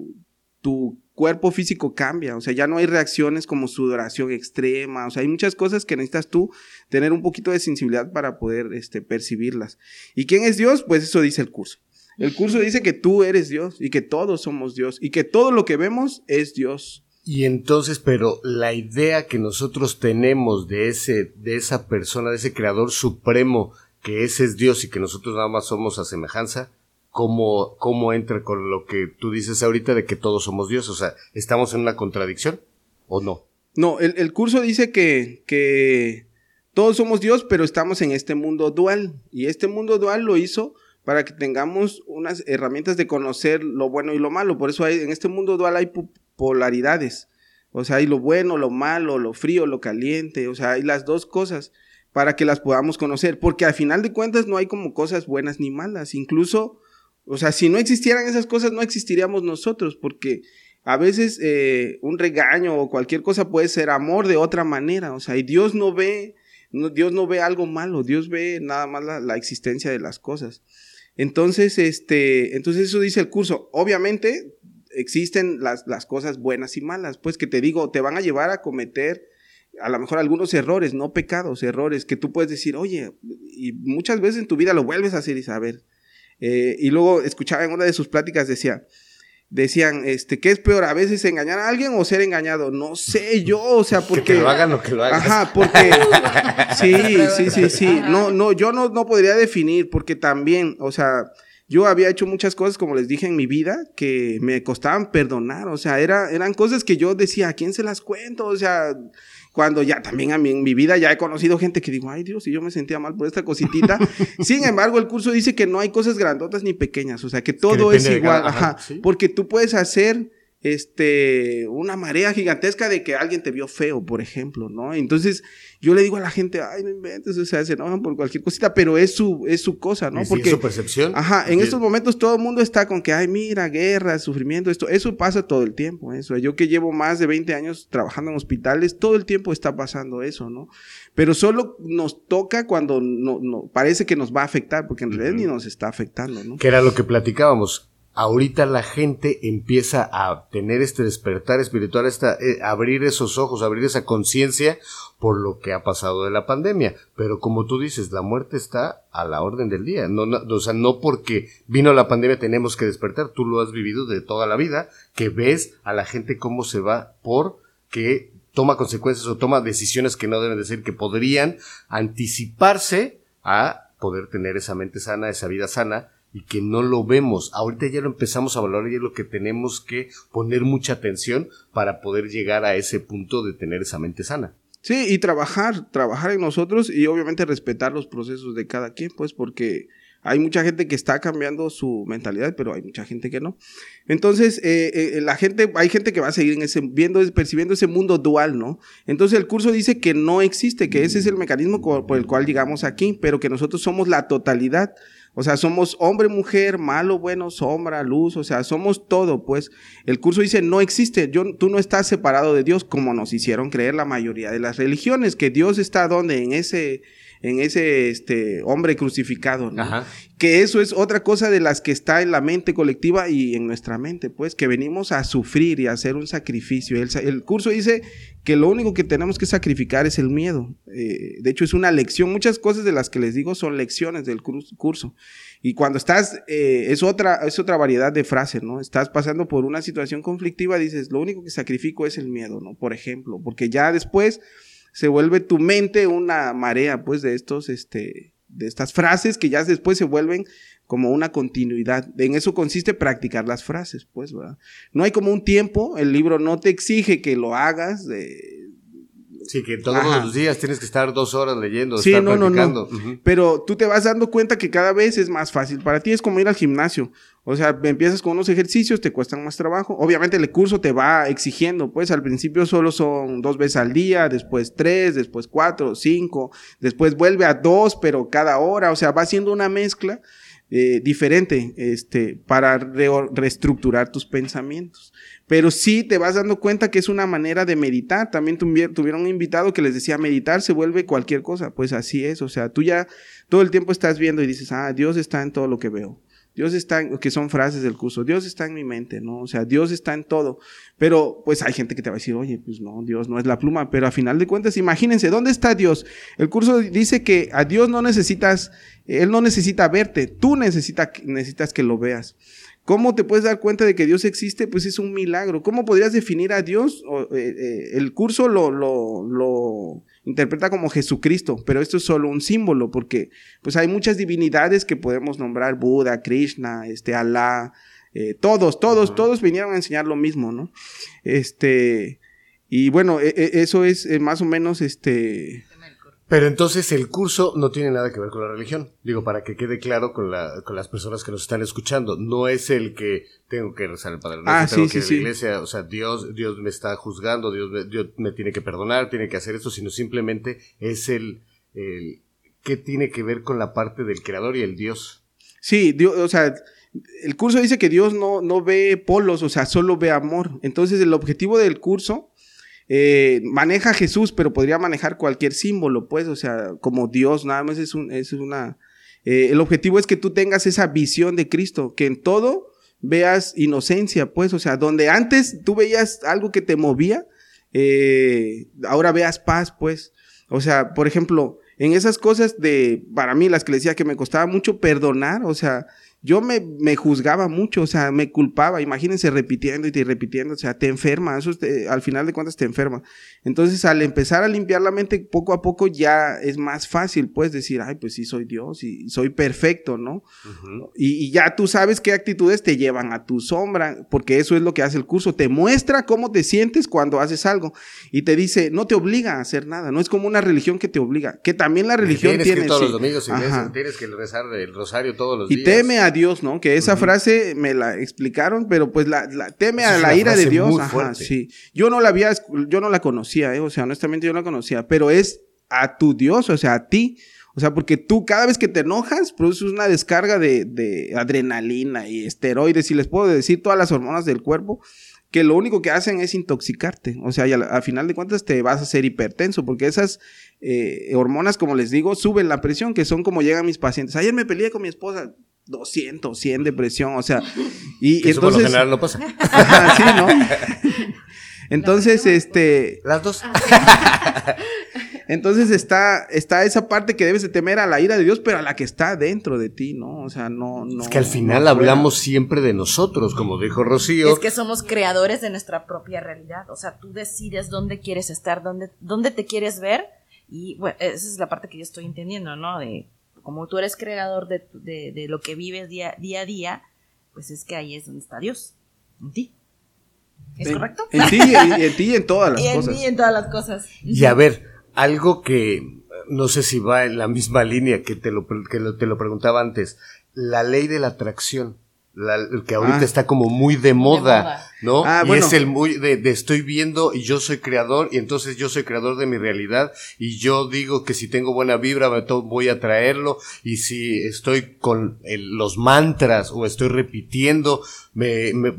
cuerpo físico cambia. O sea, ya no hay reacciones como sudoración extrema. O sea, hay muchas cosas que necesitas tú tener un poquito de sensibilidad para poder percibirlas. ¿Y quién es Dios? Pues eso dice el curso. El curso dice que tú eres Dios y que todos somos Dios y que todo lo que vemos es Dios. Y entonces, pero la idea que nosotros tenemos de esa persona, de ese creador supremo, que ese es Dios y que nosotros nada más somos a semejanza, ¿cómo entra con lo que tú dices ahorita de que todos somos Dios? O sea, ¿estamos en una contradicción o no? No, el curso dice que todos somos Dios, pero estamos en este mundo dual. Y este mundo dual lo hizo para que tengamos unas herramientas de conocer lo bueno y lo malo. Por eso en este mundo dual hay polaridades. O sea, hay lo bueno, lo malo, lo frío, lo caliente. O sea, hay las dos cosas para que las podamos conocer. Porque al final de cuentas no hay como cosas buenas ni malas. Incluso, o sea, si no existieran esas cosas, no existiríamos nosotros. Porque a veces un regaño o cualquier cosa puede ser amor de otra manera. O sea, y Dios no ve algo malo. Dios ve nada más la existencia de las cosas. Entonces eso dice el curso. Obviamente existen las cosas buenas y malas, pues que te digo, te van a llevar a cometer a lo mejor algunos errores, no pecados, errores que tú puedes decir, oye, y muchas veces en tu vida lo vuelves a hacer y saber. Y luego escuchaba en una de sus pláticas decían, ¿qué es peor? ¿A veces engañar a alguien o ser engañado? No sé yo, o sea, porque... Que te lo hagan o que lo hagas. Ajá, porque... Sí. No, yo no podría definir, porque también, o sea, yo había hecho muchas cosas, como les dije, en mi vida, que me costaban perdonar, o sea, eran cosas que yo decía, ¿a quién se las cuento? O sea... Cuando ya también a mí en mi vida ya he conocido gente que digo, ay Dios, si yo me sentía mal por esta cositita. Sin embargo, el curso dice que no hay cosas grandotas ni pequeñas, o sea, que todo es igual, ¿sí? Porque tú puedes hacer una marea gigantesca de que alguien te vio feo, por ejemplo, ¿no? Entonces, yo le digo a la gente, ay, no inventes, o sea, se enojan por cualquier cosita, pero es su cosa, ¿no? Porque es su percepción. Ajá, en estos momentos todo el mundo está con que, ay, mira, guerra, sufrimiento, eso pasa todo el tiempo, eso. Yo que llevo más de 20 años trabajando en hospitales, todo el tiempo está pasando eso, ¿no? Pero solo nos toca cuando no parece que nos va a afectar, porque en realidad ni nos está afectando, ¿no? Que era lo que platicábamos. Ahorita la gente empieza a tener este despertar espiritual, abrir esos ojos, abrir esa conciencia por lo que ha pasado de la pandemia. Pero como tú dices, la muerte está a la orden del día. O sea, no porque vino la pandemia tenemos que despertar. Tú lo has vivido de toda la vida, que ves a la gente cómo se va porque toma consecuencias o toma decisiones que no deben de ser, que podrían anticiparse a poder tener esa mente sana, esa vida sana, y que no lo vemos. Ahorita ya lo empezamos a valorar y es lo que tenemos que poner mucha atención para poder llegar a ese punto de tener esa mente sana. Sí, y trabajar en nosotros y obviamente respetar los procesos de cada quien, pues porque hay mucha gente que está cambiando su mentalidad, pero hay mucha gente que no. Entonces, hay gente que va a seguir percibiendo ese mundo dual, ¿no? Entonces, el curso dice que no existe, que ese es el mecanismo por el cual llegamos aquí, pero que nosotros somos la totalidad. O sea, somos hombre, mujer, malo, bueno, sombra, luz, o sea, somos todo, pues. El curso dice, no existe, tú no estás separado de Dios, como nos hicieron creer la mayoría de las religiones, que Dios está ¿dónde? hombre crucificado, ¿no? Ajá. Que eso es otra cosa de las que está en la mente colectiva y en nuestra mente, pues, que venimos a sufrir y a hacer un sacrificio. El curso dice que lo único que tenemos que sacrificar es el miedo. De hecho, es una lección. Muchas cosas de las que les digo son lecciones del curso. Y cuando estás, es otra variedad de frases, ¿no? Estás pasando por una situación conflictiva, dices, lo único que sacrifico es el miedo, ¿no? Por ejemplo, porque ya después se vuelve tu mente una marea, pues, de estas frases que ya después se vuelven como una continuidad. En eso consiste practicar las frases, pues, ¿verdad? No hay como un tiempo, el libro no te exige que lo hagas. Sí, que todos los días tienes que estar 2 horas leyendo, sí, estar no, practicando. No. Uh-huh. Pero tú te vas dando cuenta que cada vez es más fácil. Para ti es como ir al gimnasio. O sea, empiezas con unos ejercicios, te cuestan más trabajo. Obviamente el curso te va exigiendo, pues al principio solo son 2 veces al día, después 3, después 4, 5, después vuelve a 2, pero cada hora. O sea, va haciendo una mezcla diferente para reestructurar tus pensamientos. Pero sí te vas dando cuenta que es una manera de meditar. También tuvieron un invitado que les decía, meditar se vuelve cualquier cosa. Pues así es, o sea, tú ya todo el tiempo estás viendo y dices, Dios está en todo lo que veo. Dios está que son frases del curso, Dios está en mi mente, ¿no? O sea, Dios está en todo. Pero pues hay gente que te va a decir, oye, pues no, Dios no es la pluma. Pero a final de cuentas, imagínense, ¿dónde está Dios? El curso dice que a Dios no necesitas, Él no necesita verte, tú necesitas que lo veas. ¿Cómo te puedes dar cuenta de que Dios existe? Pues es un milagro. ¿Cómo podrías definir a Dios? El curso lo interpreta como Jesucristo, pero esto es solo un símbolo, porque pues hay muchas divinidades que podemos nombrar, Buda, Krishna, Alá, todos vinieron a enseñar lo mismo, ¿no? Y bueno, eso es más o menos Pero entonces el curso no tiene nada que ver con la religión. Digo, para que quede claro con las personas que nos están escuchando. No es el que tengo que rezar el Padre Nuestro, tengo que ir a la iglesia, o sea, Dios me está juzgando, Dios me tiene que perdonar, tiene que hacer esto, sino simplemente es el que tiene que ver con la parte del creador y el Dios. Sí, Dios, o sea, el curso dice que Dios no ve polos, o sea, solo ve amor. Entonces el objetivo del curso maneja a Jesús, pero podría manejar cualquier símbolo, pues, o sea, como Dios, nada más el objetivo es que tú tengas esa visión de Cristo, que en todo veas inocencia, pues, o sea, donde antes tú veías algo que te movía, ahora veas paz, pues, o sea, por ejemplo, en esas cosas para mí, las que le decía que me costaba mucho perdonar, o sea, yo me juzgaba mucho, o sea, me culpaba, imagínense repitiendo, o sea, te enferma, eso al final de cuentas te enferma. Entonces, al empezar a limpiar la mente poco a poco ya es más fácil, pues, decir, pues sí soy Dios y soy perfecto, ¿no? Uh-huh. Y ya tú sabes qué actitudes te llevan a tu sombra, porque eso es lo que hace el curso, te muestra cómo te sientes cuando haces algo y te dice, no te obliga a hacer nada, no es como una religión que te obliga, que también la religión tiene. Tienes que ir todos los domingos, tienes que rezar el rosario todos los días. Y teme a Dios, ¿no? Que esa frase me la explicaron, pero pues teme a la ira de Dios. Ajá, sí. Yo no la conocía, o sea, honestamente yo no la conocía, pero es a tu Dios, o sea, a ti. O sea, porque tú cada vez que te enojas produces una descarga de adrenalina y esteroides, y les puedo decir todas las hormonas del cuerpo, que lo único que hacen es intoxicarte. O sea, y al final de cuentas te vas a hacer hipertenso, porque esas hormonas, como les digo, suben la presión, que son como llegan mis pacientes. Ayer me peleé con mi esposa, 200, 100 de presión, o sea, y eso entonces... por lo general no pasa. Sí, ¿no? Entonces, las dos. Entonces está esa parte que debes de temer a la ira de Dios, pero a la que está dentro de ti, ¿no? O sea, no. Es que al final hablamos siempre de nosotros, como dijo Rocío. Es que somos creadores de nuestra propia realidad. O sea, tú decides dónde quieres estar, dónde te quieres ver. Y bueno, esa es la parte que yo estoy entendiendo, ¿no? De como tú eres creador de lo que vives día a día, pues es que ahí es donde está Dios, en ti. ¿Es correcto? En ti y en todas las cosas. En ti y en todas las cosas. Y a ver, algo que no sé si va en la misma línea que te lo preguntaba antes, la ley de la atracción. Que ahorita está como muy de moda, ¿no? Y bueno, es el muy de estoy viendo y yo soy creador, y entonces yo soy creador de mi realidad, y yo digo que si tengo buena vibra voy a traerlo, y si estoy con los mantras o estoy repitiendo,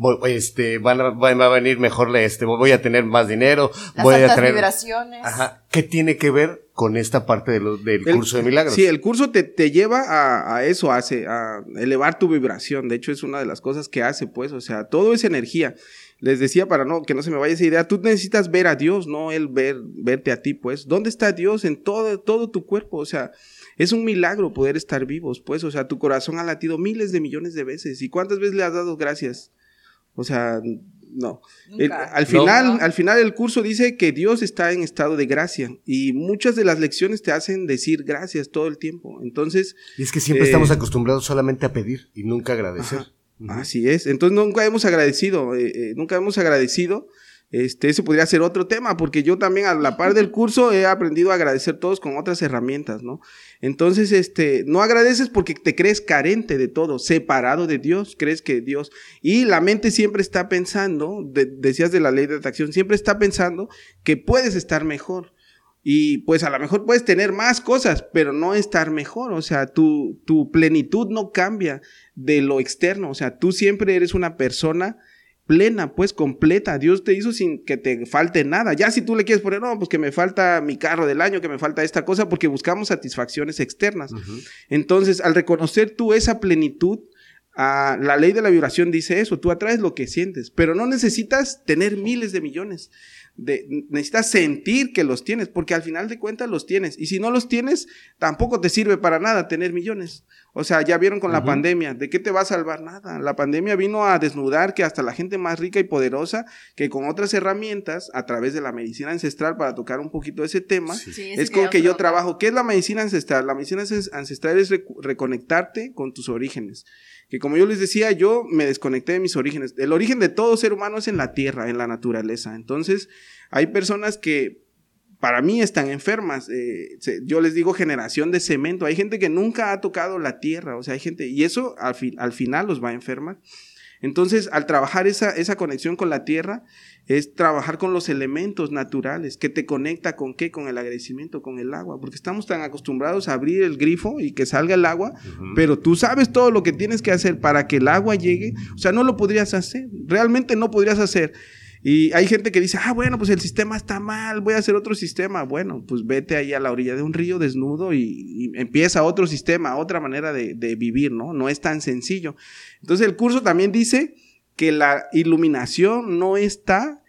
va a venir mejor, voy a tener más dinero, voy a tener vibraciones. Ajá. ¿qué tiene que ver con esta parte del curso de milagros? Sí, el curso te lleva a eso, a elevar tu vibración. De hecho, es una de las cosas que hace, pues, o sea, todo es energía. Les decía, para que no se me vaya esa idea, tú necesitas ver a Dios, no Él verte a ti, pues. ¿Dónde está Dios? En todo tu cuerpo, o sea, es un milagro poder estar vivos, pues, o sea, tu corazón ha latido miles de millones de veces. ¿Y cuántas veces le has dado gracias? O sea, no. Al final el curso dice que Dios está en estado de gracia y muchas de las lecciones te hacen decir gracias todo el tiempo. Entonces, y es que siempre estamos acostumbrados solamente a pedir y nunca agradecer. Así es. Entonces nunca hemos agradecido. Ese podría ser otro tema, porque yo también a la par del curso he aprendido a agradecer todos con otras herramientas, ¿no? Entonces, no agradeces porque te crees carente de todo, separado de Dios, crees que Dios, y la mente siempre está pensando, decías de la ley de atracción, siempre está pensando que puedes estar mejor. Y pues a lo mejor puedes tener más cosas, pero no estar mejor, o sea, tu plenitud no cambia de lo externo, o sea, tú siempre eres una persona plena, pues completa. Dios te hizo sin que te falte nada. Ya si tú le quieres poner, no, pues que me falta mi carro del año, que me falta esta cosa, porque buscamos satisfacciones externas. Entonces, al reconocer tú esa plenitud, la ley de la vibración dice eso, tú atraes lo que sientes, pero no necesitas tener miles de millones. Necesitas sentir que los tienes, porque al final de cuentas los tienes, y si no los tienes, tampoco te sirve para nada tener millones. O sea, ya vieron con la pandemia, ¿de qué te va a salvar? Nada. La pandemia vino a desnudar que hasta la gente más rica y poderosa, que con otras herramientas, a través de la medicina ancestral, para tocar un poquito ese tema, es con que yo trabajo. ¿Qué es la medicina ancestral? La medicina ancestral es reconectarte con tus orígenes. Que como yo les decía, yo me desconecté de mis orígenes. El origen de todo ser humano es en la tierra, en la naturaleza. Entonces, hay personas que para mí están enfermas. Yo les digo generación de cemento. Hay gente que nunca ha tocado la tierra. O sea, hay gente, y eso al final los va a enfermar. Entonces, al trabajar esa conexión con la tierra, es trabajar con los elementos naturales, que te conecta con ¿qué? Con el agradecimiento, con el agua, porque estamos tan acostumbrados a abrir el grifo y que salga el agua, pero tú sabes todo lo que tienes que hacer para que el agua llegue, o sea, no lo podrías hacer, realmente no podrías hacer. Y hay gente que dice, bueno, pues el sistema está mal, voy a hacer otro sistema. Bueno, pues vete ahí a la orilla de un río desnudo y empieza otro sistema, otra manera de vivir, ¿no? No es tan sencillo. Entonces el curso también dice que la iluminación no está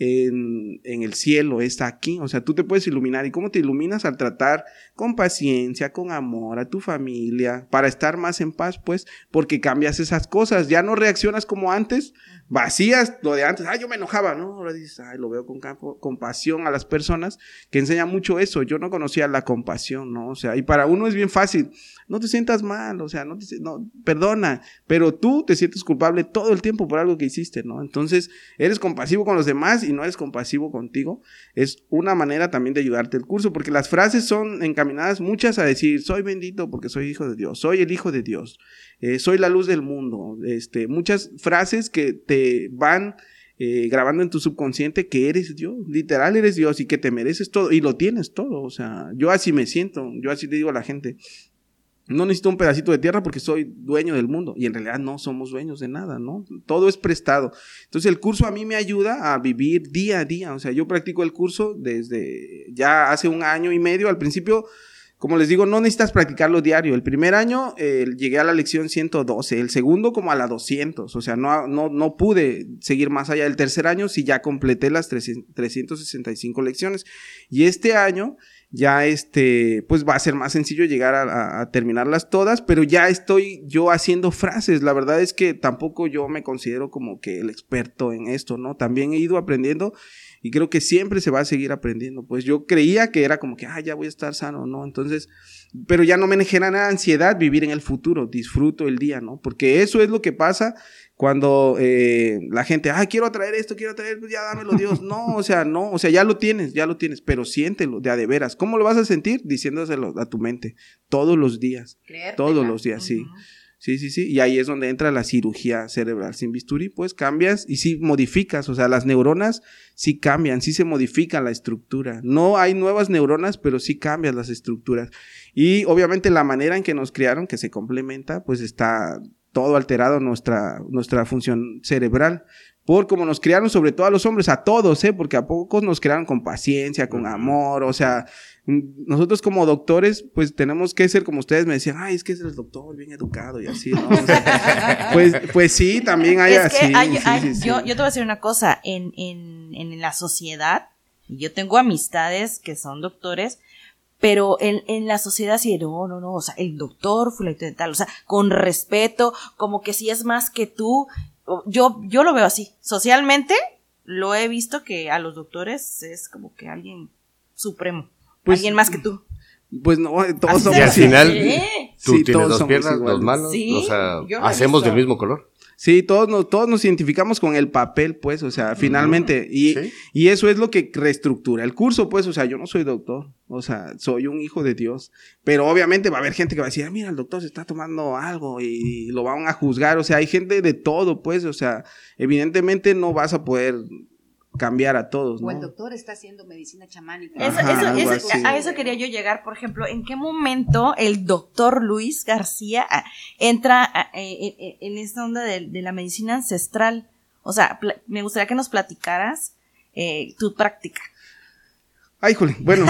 en el cielo, está aquí. O sea, tú te puedes iluminar. ¿Y cómo te iluminas? Al tratar con paciencia, con amor a tu familia, para estar más en paz, pues, porque cambias esas cosas. Ya no reaccionas como antes, vacías lo de antes. Yo me enojaba, ¿no? Ahora dices, lo veo con compasión a las personas, que enseña mucho eso. Yo no conocía la compasión, ¿no? O sea, y para uno es bien fácil. No te sientas mal, o sea, no, perdona, pero tú te sientes culpable todo el tiempo por algo que hiciste, ¿no? Entonces, eres compasivo con los demás y no eres compasivo contigo. Es una manera también de ayudarte el curso, porque las frases son encaminadas muchas a decir, soy bendito porque soy hijo de Dios, soy el hijo de Dios, soy la luz del mundo, muchas frases que te van grabando en tu subconsciente que eres Dios, literal eres Dios y que te mereces todo y lo tienes todo. O sea, yo así me siento, yo así le digo a la gente, no necesito un pedacito de tierra porque soy dueño del mundo. Y en realidad no somos dueños de nada, ¿no? Todo es prestado. Entonces el curso a mí me ayuda a vivir día a día. O sea, yo practico el curso desde ya hace 1 año y medio. Al principio, como les digo, no necesitas practicarlo diario. El primer año llegué a la lección 112. El segundo como a la 200. O sea, no pude seguir más allá. El tercer año sí ya completé las 365 lecciones. Y este año ya pues va a ser más sencillo llegar a terminarlas todas, pero ya estoy yo haciendo frases. La verdad es que tampoco yo me considero como que el experto en esto, ¿no? También he ido aprendiendo y creo que siempre se va a seguir aprendiendo. Pues yo creía que era como que, ya voy a estar sano, ¿no? Entonces, pero ya no me genera nada ansiedad vivir en el futuro, disfruto el día, ¿no? Porque eso es lo que pasa cuando la gente, quiero traer esto, pues ya dámelo Dios. No, o sea, ya lo tienes, pero siéntelo de a de veras. ¿Cómo lo vas a sentir? Diciéndoselo a tu mente, todos los días. Creértela. Todos los días, sí. Sí. Y ahí es donde entra la cirugía cerebral sin bisturí, pues cambias y sí modificas, o sea, las neuronas sí cambian, sí se modifica la estructura. No hay nuevas neuronas, pero sí cambian las estructuras. Y obviamente la manera en que nos criaron, que se complementa, pues está todo alterado nuestra función cerebral. Por como nos criaron, sobre todo a los hombres, a todos, porque a pocos nos criaron con paciencia, con amor, o sea, nosotros como doctores, pues tenemos que ser como ustedes me decían, ay, es que es el doctor bien educado y así, ¿no? O sea, pues sí, también hay así. Yo te voy a decir una cosa, en la sociedad, y yo tengo amistades que son doctores, pero en la sociedad sí, no, o sea, el doctor fulanito de tal, o sea, con respeto, como que si es más que tú. Yo lo veo así. Socialmente lo he visto que a los doctores es como que alguien supremo, pues, alguien más que tú. Pues no, todos somos. Y al final, tú sí, tienes todos dos piernas, iguales. dos manos, sí, o sea, hacemos del mismo color. Sí, todos nos identificamos con el papel, pues, o sea, finalmente, y eso es lo que reestructura el curso, pues, o sea, yo no soy doctor, o sea, soy un hijo de Dios, pero obviamente va a haber gente que va a decir, mira, el doctor se está tomando algo y lo van a juzgar, o sea, hay gente de todo, pues, o sea, evidentemente no vas a poder cambiar a todos, ¿no? O el doctor está haciendo medicina chamánica. A eso quería yo llegar, por ejemplo, ¿en qué momento el doctor Luis García entra en esta onda de la medicina ancestral? O sea, me gustaría que nos platicaras tu práctica. Ay, jole, bueno.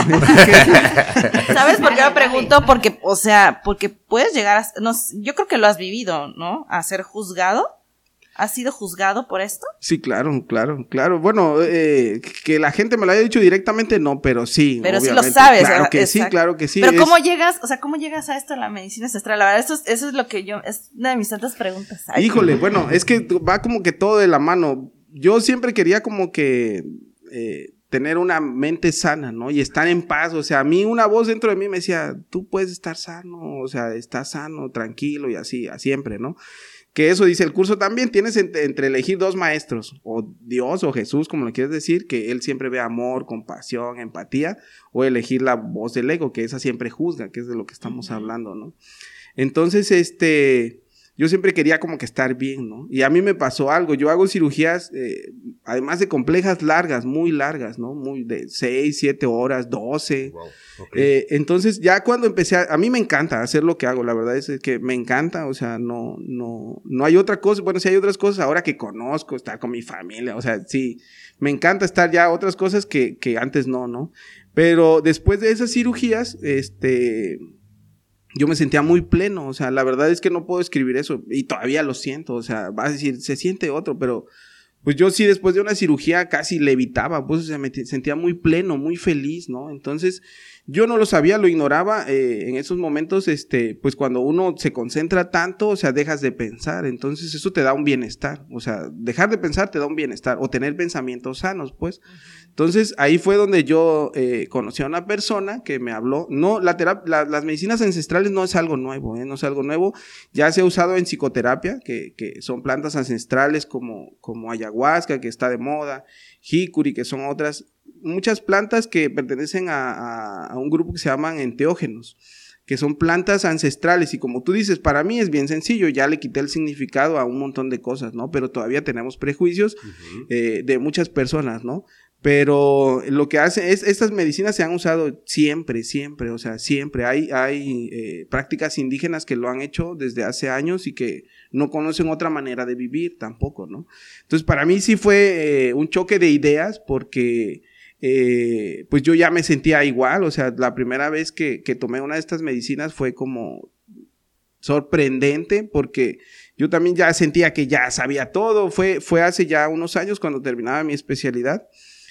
¿Sabes por qué me pregunto? Porque, o sea, porque puedes llegar a... yo creo que lo has vivido, ¿no? A ser juzgado. ¿Has sido juzgado por esto? Sí, claro. Bueno, que la gente me lo haya dicho directamente, no, pero sí. Pero obviamente. sí lo sabes. Claro que sí, claro que sí. Pero ¿cómo llegas a esto, a la medicina ancestral? La verdad, eso es lo que es una de mis tantas preguntas. Ay, híjole, bueno, es que va como que todo de la mano. Yo siempre quería como que tener una mente sana, ¿no? Y estar en paz, o sea, a mí una voz dentro de mí me decía, tú puedes estar sano, o sea, estás sano, tranquilo y así, a siempre, ¿no? Que eso dice el curso también, tienes entre elegir dos maestros, o Dios o Jesús, como lo quieres decir, que él siempre ve amor, compasión, empatía, o elegir la voz del ego, que esa siempre juzga, que es de lo que estamos hablando, ¿no? Entonces, yo siempre quería como que estar bien, ¿no? Y a mí me pasó algo, yo hago cirugías, además de complejas, largas, muy largas, ¿no? Muy de 6, 7 horas, 12. Wow. Okay. Entonces ya cuando empecé, a mí me encanta hacer lo que hago, la verdad es que me encanta, o sea, no hay otra cosa, bueno, sí hay otras cosas ahora que conozco, estar con mi familia, o sea, sí, me encanta estar ya otras cosas que antes no, pero después de esas cirugías, yo me sentía muy pleno, o sea, la verdad es que no puedo escribir eso, y todavía lo siento, o sea, vas a decir, se siente otro, pero pues yo sí después de una cirugía casi levitaba, pues o sea, me sentía muy pleno, muy feliz, ¿no? Entonces, yo no lo sabía, lo ignoraba, en esos momentos, pues cuando uno se concentra tanto, o sea, dejas de pensar, entonces eso te da un bienestar, o sea, dejar de pensar te da un bienestar, o tener pensamientos sanos, pues. Entonces, ahí fue donde yo conocí a una persona que me habló, no, las medicinas ancestrales no es algo nuevo, no es algo nuevo, ya se ha usado en psicoterapia, que son plantas ancestrales como ayahuasca, que está de moda, jicuri, que son muchas plantas que pertenecen a un grupo que se llaman enteógenos, que son plantas ancestrales, y como tú dices, para mí es bien sencillo, ya le quité el significado a un montón de cosas, ¿no? Pero todavía tenemos prejuicios de muchas personas, ¿no? Pero lo que hace es, estas medicinas se han usado siempre, o sea, siempre. Hay prácticas indígenas que lo han hecho desde hace años y que no conocen otra manera de vivir tampoco, ¿no? Entonces, para mí sí fue un choque de ideas porque pues yo ya me sentía igual, o sea, la primera vez que tomé una de estas medicinas fue como sorprendente porque yo también ya sentía que ya sabía todo. Fue hace ya unos años cuando terminaba mi especialidad.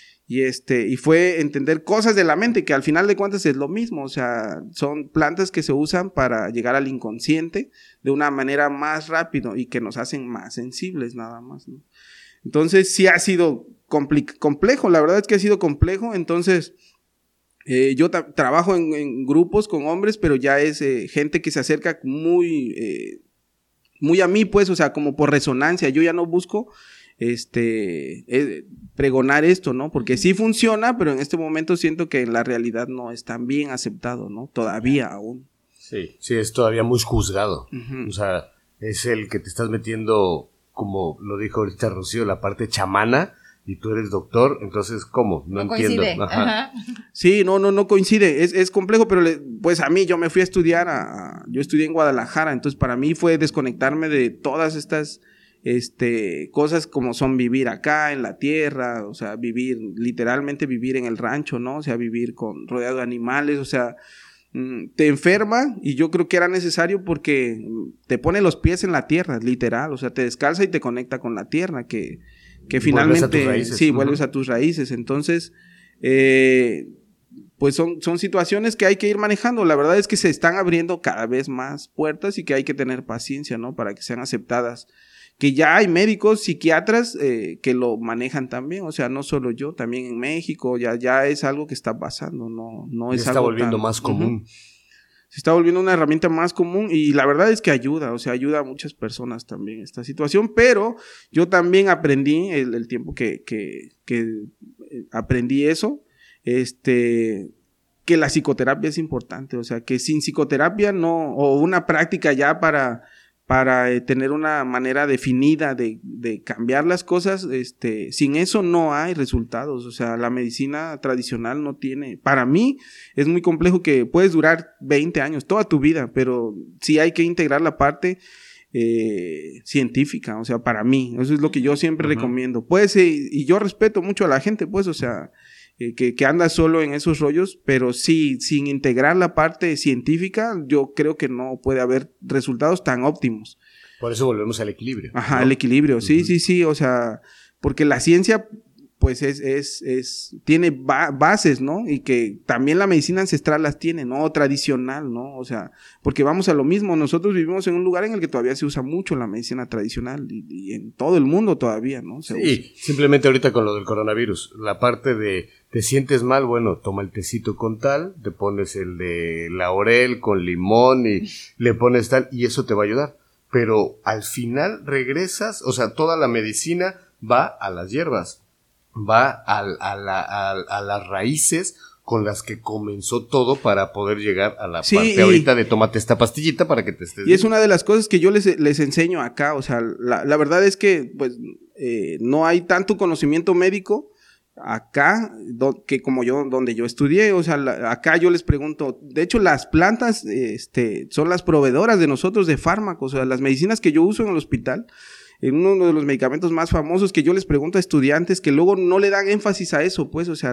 Y fue entender cosas de la mente que al final de cuentas es lo mismo, o sea, son plantas que se usan para llegar al inconsciente de una manera más rápido y que nos hacen más sensibles nada más, ¿no? Entonces sí ha sido complejo, la verdad es que ha sido complejo. Entonces yo trabajo en grupos con hombres, pero ya es gente que se acerca muy a mí, pues, o sea, como por resonancia. Yo ya no busco pregonar esto, ¿no? Porque sí funciona, pero en este momento siento que en la realidad no es tan bien aceptado, ¿no? Todavía aún. Sí, es todavía muy juzgado. O sea, es el que te estás metiendo, como lo dijo ahorita Rocío, la parte chamana, y tú eres doctor, entonces, ¿cómo? No entiendo. Coincide. Ajá. Sí, no coincide, es complejo, pero pues a mí, yo me fui a estudiar, yo estudié en Guadalajara, entonces para mí fue desconectarme de todas estas cosas como son vivir acá en la tierra, o sea, literalmente vivir en el rancho, ¿no? O sea, vivir rodeado de animales, o sea, te enferma, y yo creo que era necesario porque te pone los pies en la tierra, literal, o sea, te descalza y te conecta con la tierra, que finalmente, vuelves a tus raíces. Sí, vuelves a tus raíces. Entonces, pues son situaciones que hay que ir manejando. La verdad es que se están abriendo cada vez más puertas y que hay que tener paciencia, ¿no? Para que sean aceptadas. Que ya hay médicos, psiquiatras que lo manejan también, o sea, no solo yo, también en México ya es algo que está pasando, no es algo. Se está volviendo más común. Se está volviendo una herramienta más común y la verdad es que ayuda, o sea, ayuda a muchas personas también esta situación, pero yo también aprendí el tiempo que aprendí eso, que la psicoterapia es importante, o sea, que sin psicoterapia o una práctica ya para tener una manera definida de cambiar las cosas, sin eso no hay resultados, o sea, la medicina tradicional no tiene, para mí es muy complejo, que puedes durar 20 años, toda tu vida, pero sí hay que integrar la parte científica, o sea, para mí, eso es lo que yo siempre recomiendo, pues, y yo respeto mucho a la gente, pues, o sea, que anda solo en esos rollos, pero sí, sin integrar la parte científica, yo creo que no puede haber resultados tan óptimos. Por eso volvemos al equilibrio. Ajá, ¿no? El equilibrio, sí, o sea, porque la ciencia, pues, tiene bases, ¿no? Y que también la medicina ancestral las tiene, ¿no? O tradicional, ¿no? O sea, porque vamos a lo mismo, nosotros vivimos en un lugar en el que todavía se usa mucho la medicina tradicional y en todo el mundo todavía, ¿no? Sí, simplemente ahorita con lo del coronavirus, la parte de te sientes mal, bueno, toma el tecito con tal, te pones el de laurel con limón y le pones tal y eso te va a ayudar. Pero al final regresas, o sea, toda la medicina va a las hierbas, va a las raíces con las que comenzó todo para poder llegar a la parte ahorita de tómate esta pastillita para que te estés... Y es una de las cosas que yo les enseño acá, o sea, la verdad es que pues no hay tanto conocimiento médico acá que como donde yo estudié, o sea, acá yo les pregunto, de hecho las plantas son las proveedoras de nosotros de fármacos, o sea, las medicinas que yo uso en el hospital, en uno de los medicamentos más famosos, que yo les pregunto a estudiantes que luego no le dan énfasis a eso, pues, o sea,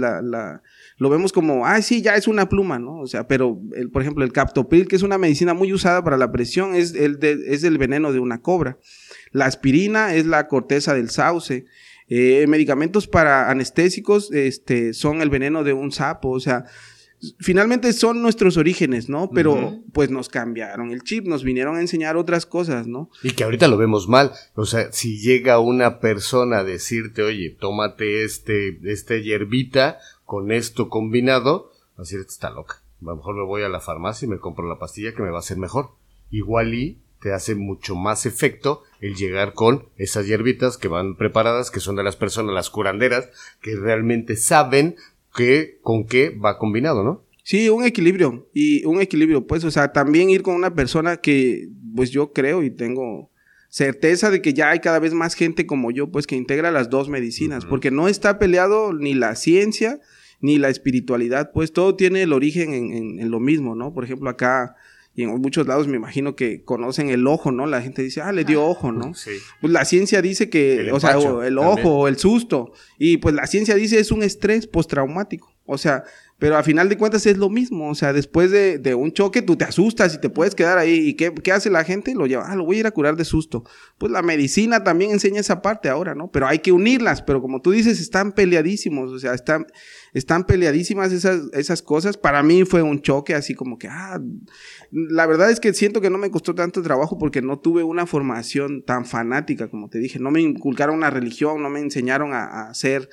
lo vemos como, sí, ya es una pluma, ¿no? O sea, pero, por ejemplo, el captopril, que es una medicina muy usada para la presión, es el veneno de una cobra. La aspirina es la corteza del sauce. Medicamentos para anestésicos, son el veneno de un sapo, o sea, finalmente son nuestros orígenes, ¿no? Pero pues nos cambiaron el chip, nos vinieron a enseñar otras cosas, ¿no? Y que ahorita lo vemos mal, o sea, si llega una persona a decirte, oye, tómate esta hierbita con esto combinado, va a decir, está loca, a lo mejor me voy a la farmacia y me compro la pastilla que me va a hacer mejor. Igual y te hace mucho más efecto el llegar con esas hierbitas que van preparadas, que son de las personas, las curanderas, que realmente saben con qué va combinado, ¿no? Sí, un equilibrio, pues, o sea, también ir con una persona que, pues, yo creo y tengo certeza de que ya hay cada vez más gente como yo, pues, que integra las dos medicinas, porque no está peleado ni la ciencia ni la espiritualidad, pues, todo tiene el origen en lo mismo, ¿no? Por ejemplo, acá y en muchos lados me imagino que conocen el ojo, ¿no? La gente dice, le dio ojo, ¿no? Sí. Pues la ciencia dice que, o sea, el ojo, o el susto, y pues la ciencia dice es un estrés postraumático, o sea, pero a final de cuentas es lo mismo, o sea, después de un choque tú te asustas y te puedes quedar ahí, ¿y qué hace la gente? Lo lleva, lo voy a ir a curar de susto. Pues la medicina también enseña esa parte ahora, ¿no? Pero hay que unirlas, pero como tú dices, están peleadísimos, o sea, están peleadísimas esas cosas. Para mí fue un choque así como que, la verdad es que siento que no me costó tanto trabajo porque no tuve una formación tan fanática, como te dije, no me inculcaron una religión, no me enseñaron a ser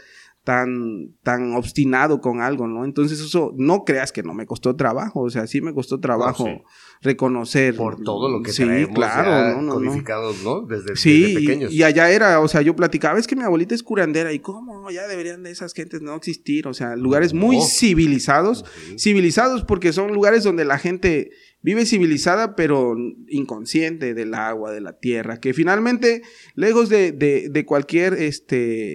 tan obstinado con algo, ¿no? Entonces eso, no creas que no me costó trabajo, o sea, sí me costó trabajo reconocer. Por todo lo que traemos claro, codificados, ¿no? Desde pequeños. Y allá era, o sea, yo platicaba, es que mi abuelita es curandera, y cómo, ya deberían de esas gentes no existir, o sea, lugares muy civilizados, civilizados porque son lugares donde la gente vive civilizada, pero inconsciente del agua, de la tierra, que finalmente, lejos de cualquier,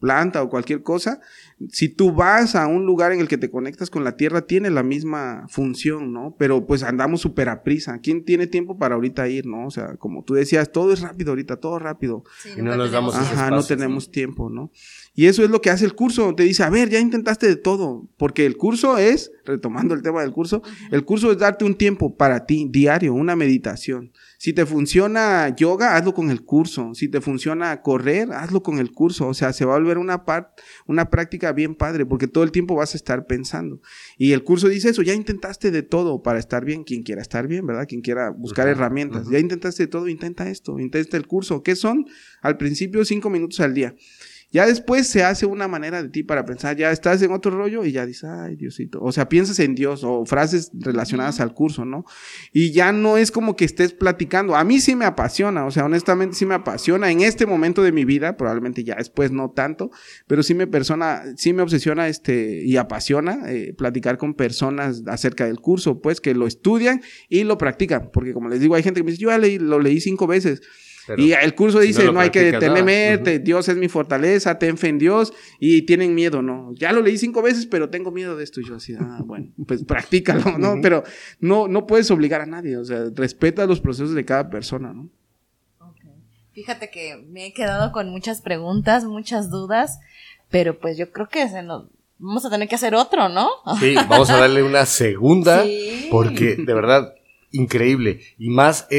planta o cualquier cosa, si tú vas a un lugar en el que te conectas con la tierra, tiene la misma función, ¿no? Pero pues andamos súper a prisa. ¿Quién tiene tiempo para ahorita ir, no? O sea, como tú decías, todo es rápido ahorita, todo rápido. Sí, Y no nos damos tiempo. ese Ajá, no espacio, tenemos tiempo, ¿no? Y eso es lo que hace el curso. Te dice, a ver, ya intentaste de todo. Porque el curso es, retomando el tema del curso, el curso es darte un tiempo para ti, diario, una meditación. Si te funciona yoga, hazlo con el curso. Si te funciona correr, hazlo con el curso. O sea, se va a volver una práctica bien padre, porque todo el tiempo vas a estar pensando. Y el curso dice eso, ya intentaste de todo para estar bien. Quien quiera estar bien, ¿verdad? Quien quiera buscar herramientas. Ya intentaste de todo, intenta esto, intenta el curso. ¿Qué son? Al principio 5 minutos al día. Ya después se hace una manera de ti para pensar, ya estás en otro rollo y ya dices, ay, Diosito. O sea, piensas en Dios o frases relacionadas al curso, ¿no? Y ya no es como que estés platicando. A mí sí me apasiona, o sea, honestamente sí me apasiona. En este momento de mi vida, probablemente ya después no tanto, pero sí me obsesiona y apasiona platicar con personas acerca del curso, pues, que lo estudian y lo practican. Porque como les digo, hay gente que me dice, yo ya lo leí 5 veces. Pero y el curso dice, no hay que temer, Dios es mi fortaleza, ten fe en Dios, y tienen miedo, ¿no? Ya lo leí 5 veces, pero tengo miedo de esto. Y yo así, bueno, pues practícalo, ¿no? Pero no puedes obligar a nadie, o sea, respeta los procesos de cada persona, ¿no? Okay. Fíjate que me he quedado con muchas preguntas, muchas dudas, pero pues yo creo que vamos a tener que hacer otro, ¿no? Sí, vamos a darle una segunda, sí. Porque de verdad... increíble, y más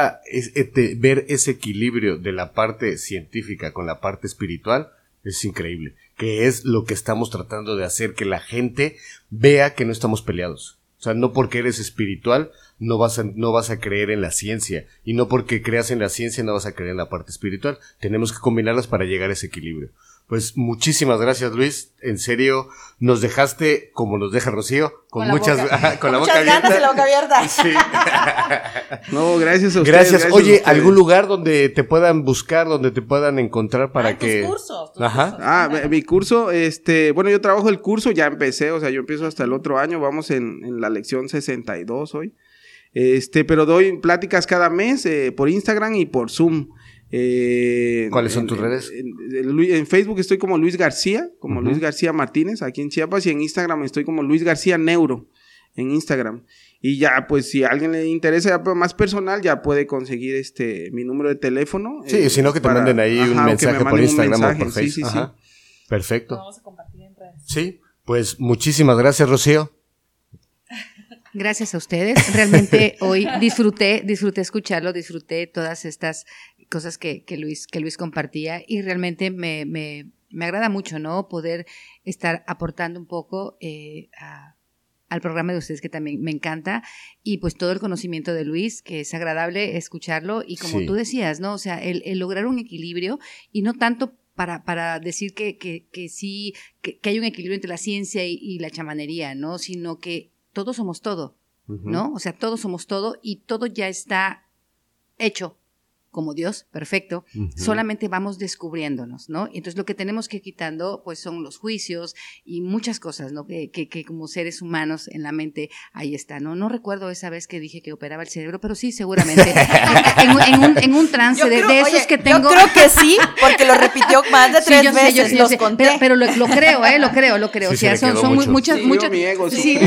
ver ese equilibrio de la parte científica con la parte espiritual es increíble, que es lo que estamos tratando de hacer, que la gente vea que no estamos peleados. O sea, no porque eres espiritual no vas a creer en la ciencia, y no porque creas en la ciencia no vas a creer en la parte espiritual. Tenemos que combinarlas para llegar a ese equilibrio. Pues muchísimas gracias, Luis. En serio, nos dejaste como nos deja Rocío, con muchas ganas y la boca abierta. Sí. No, gracias a ustedes. Gracias. Oye, ¿algún lugar donde te puedan buscar, donde te puedan encontrar para que... tus cursos. Mi curso, bueno, yo trabajo el curso, ya empecé, o sea, yo empiezo hasta el otro año, vamos en la lección 62 hoy. Pero doy pláticas cada mes por Instagram y por Zoom. ¿Cuáles son tus redes? En Facebook estoy como Luis García, Luis García Martínez, aquí en Chiapas, y en Instagram estoy como Luis García Neuro, en Instagram. Y ya, pues, si a alguien le interesa ya más personal, ya puede conseguir mi número de teléfono. Sí, sino que te manden ahí un mensaje por Instagram o por Facebook. Sí. Perfecto. Lo vamos a compartir en redes. Sí, pues muchísimas gracias, Rocío. Gracias a ustedes. Realmente hoy disfruté escucharlo, disfruté todas estas cosas que Luis compartía, y realmente me agrada mucho, ¿no? Poder estar aportando un poco al programa de ustedes, que también me encanta, y pues todo el conocimiento de Luis, que es agradable escucharlo, y como tú decías, ¿no? O sea, el lograr un equilibrio, y no tanto para decir que sí, que hay un equilibrio entre la ciencia y la chamanería, ¿no? Sino que todos somos todo, ¿no? O sea, todos somos todo, y todo ya está hecho como Dios, perfecto. Solamente vamos descubriéndonos, ¿no? Entonces lo que tenemos que ir quitando, pues, son los juicios y muchas cosas, ¿no? Que como seres humanos en la mente ahí está, ¿no? No recuerdo esa vez que dije que operaba el cerebro, pero sí, seguramente. en un trance de esos que tengo. Yo creo que sí, porque lo repitió más de 3 veces, los conté. Pero lo creo. Sí, o sea, son muchas. Mi ego, sí,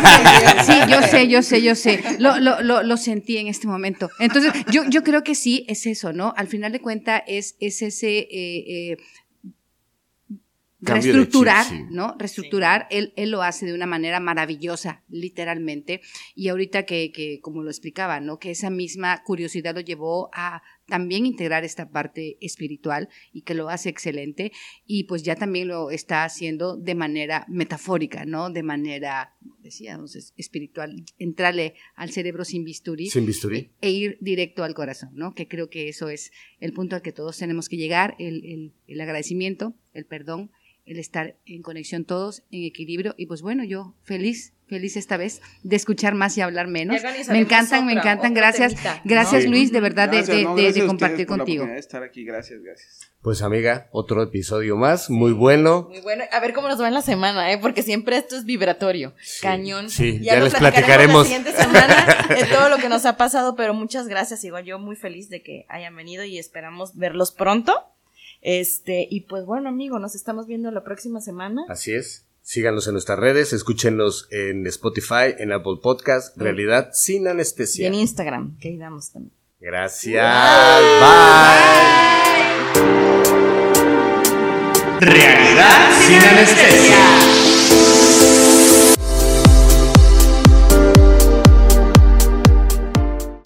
yo sé. Lo sentí en este momento. Entonces, yo creo que sí, es eso, ¿no? Al final de cuentas es ese reestructurar, ¿no? Reestructurar, él lo hace de una manera maravillosa, literalmente, y ahorita que como lo explicaba, ¿no? Que esa misma curiosidad lo llevó a también integrar esta parte espiritual, y que lo hace excelente, y pues ya también lo está haciendo de manera metafórica, ¿no? De manera, decíamos, espiritual, entrarle al cerebro sin bisturí. E ir directo al corazón, ¿no? Que creo que eso es el punto al que todos tenemos que llegar, el agradecimiento, el perdón, el estar en conexión todos, en equilibrio, y pues bueno, yo feliz esta vez de escuchar más y hablar menos. Me encantan, gracias, ¿no? Luis, de verdad, gracias de compartir contigo. De estar aquí, gracias. Pues amiga, otro episodio más, muy bueno. Muy bueno, a ver cómo nos va en la semana, porque siempre esto es vibratorio, cañón. Sí, ya les platicaremos la siguiente semana de todo lo que nos ha pasado, pero muchas gracias, igual yo muy feliz de que hayan venido y esperamos verlos pronto. Y pues bueno, amigo, nos estamos viendo la próxima semana. Así es. Síganos en nuestras redes, escúchenos en Spotify, en Apple Podcast, Realidad Sin Anestesia. Y en Instagram, que ahí damos también. Gracias. Bye. Realidad Sin Anestesia.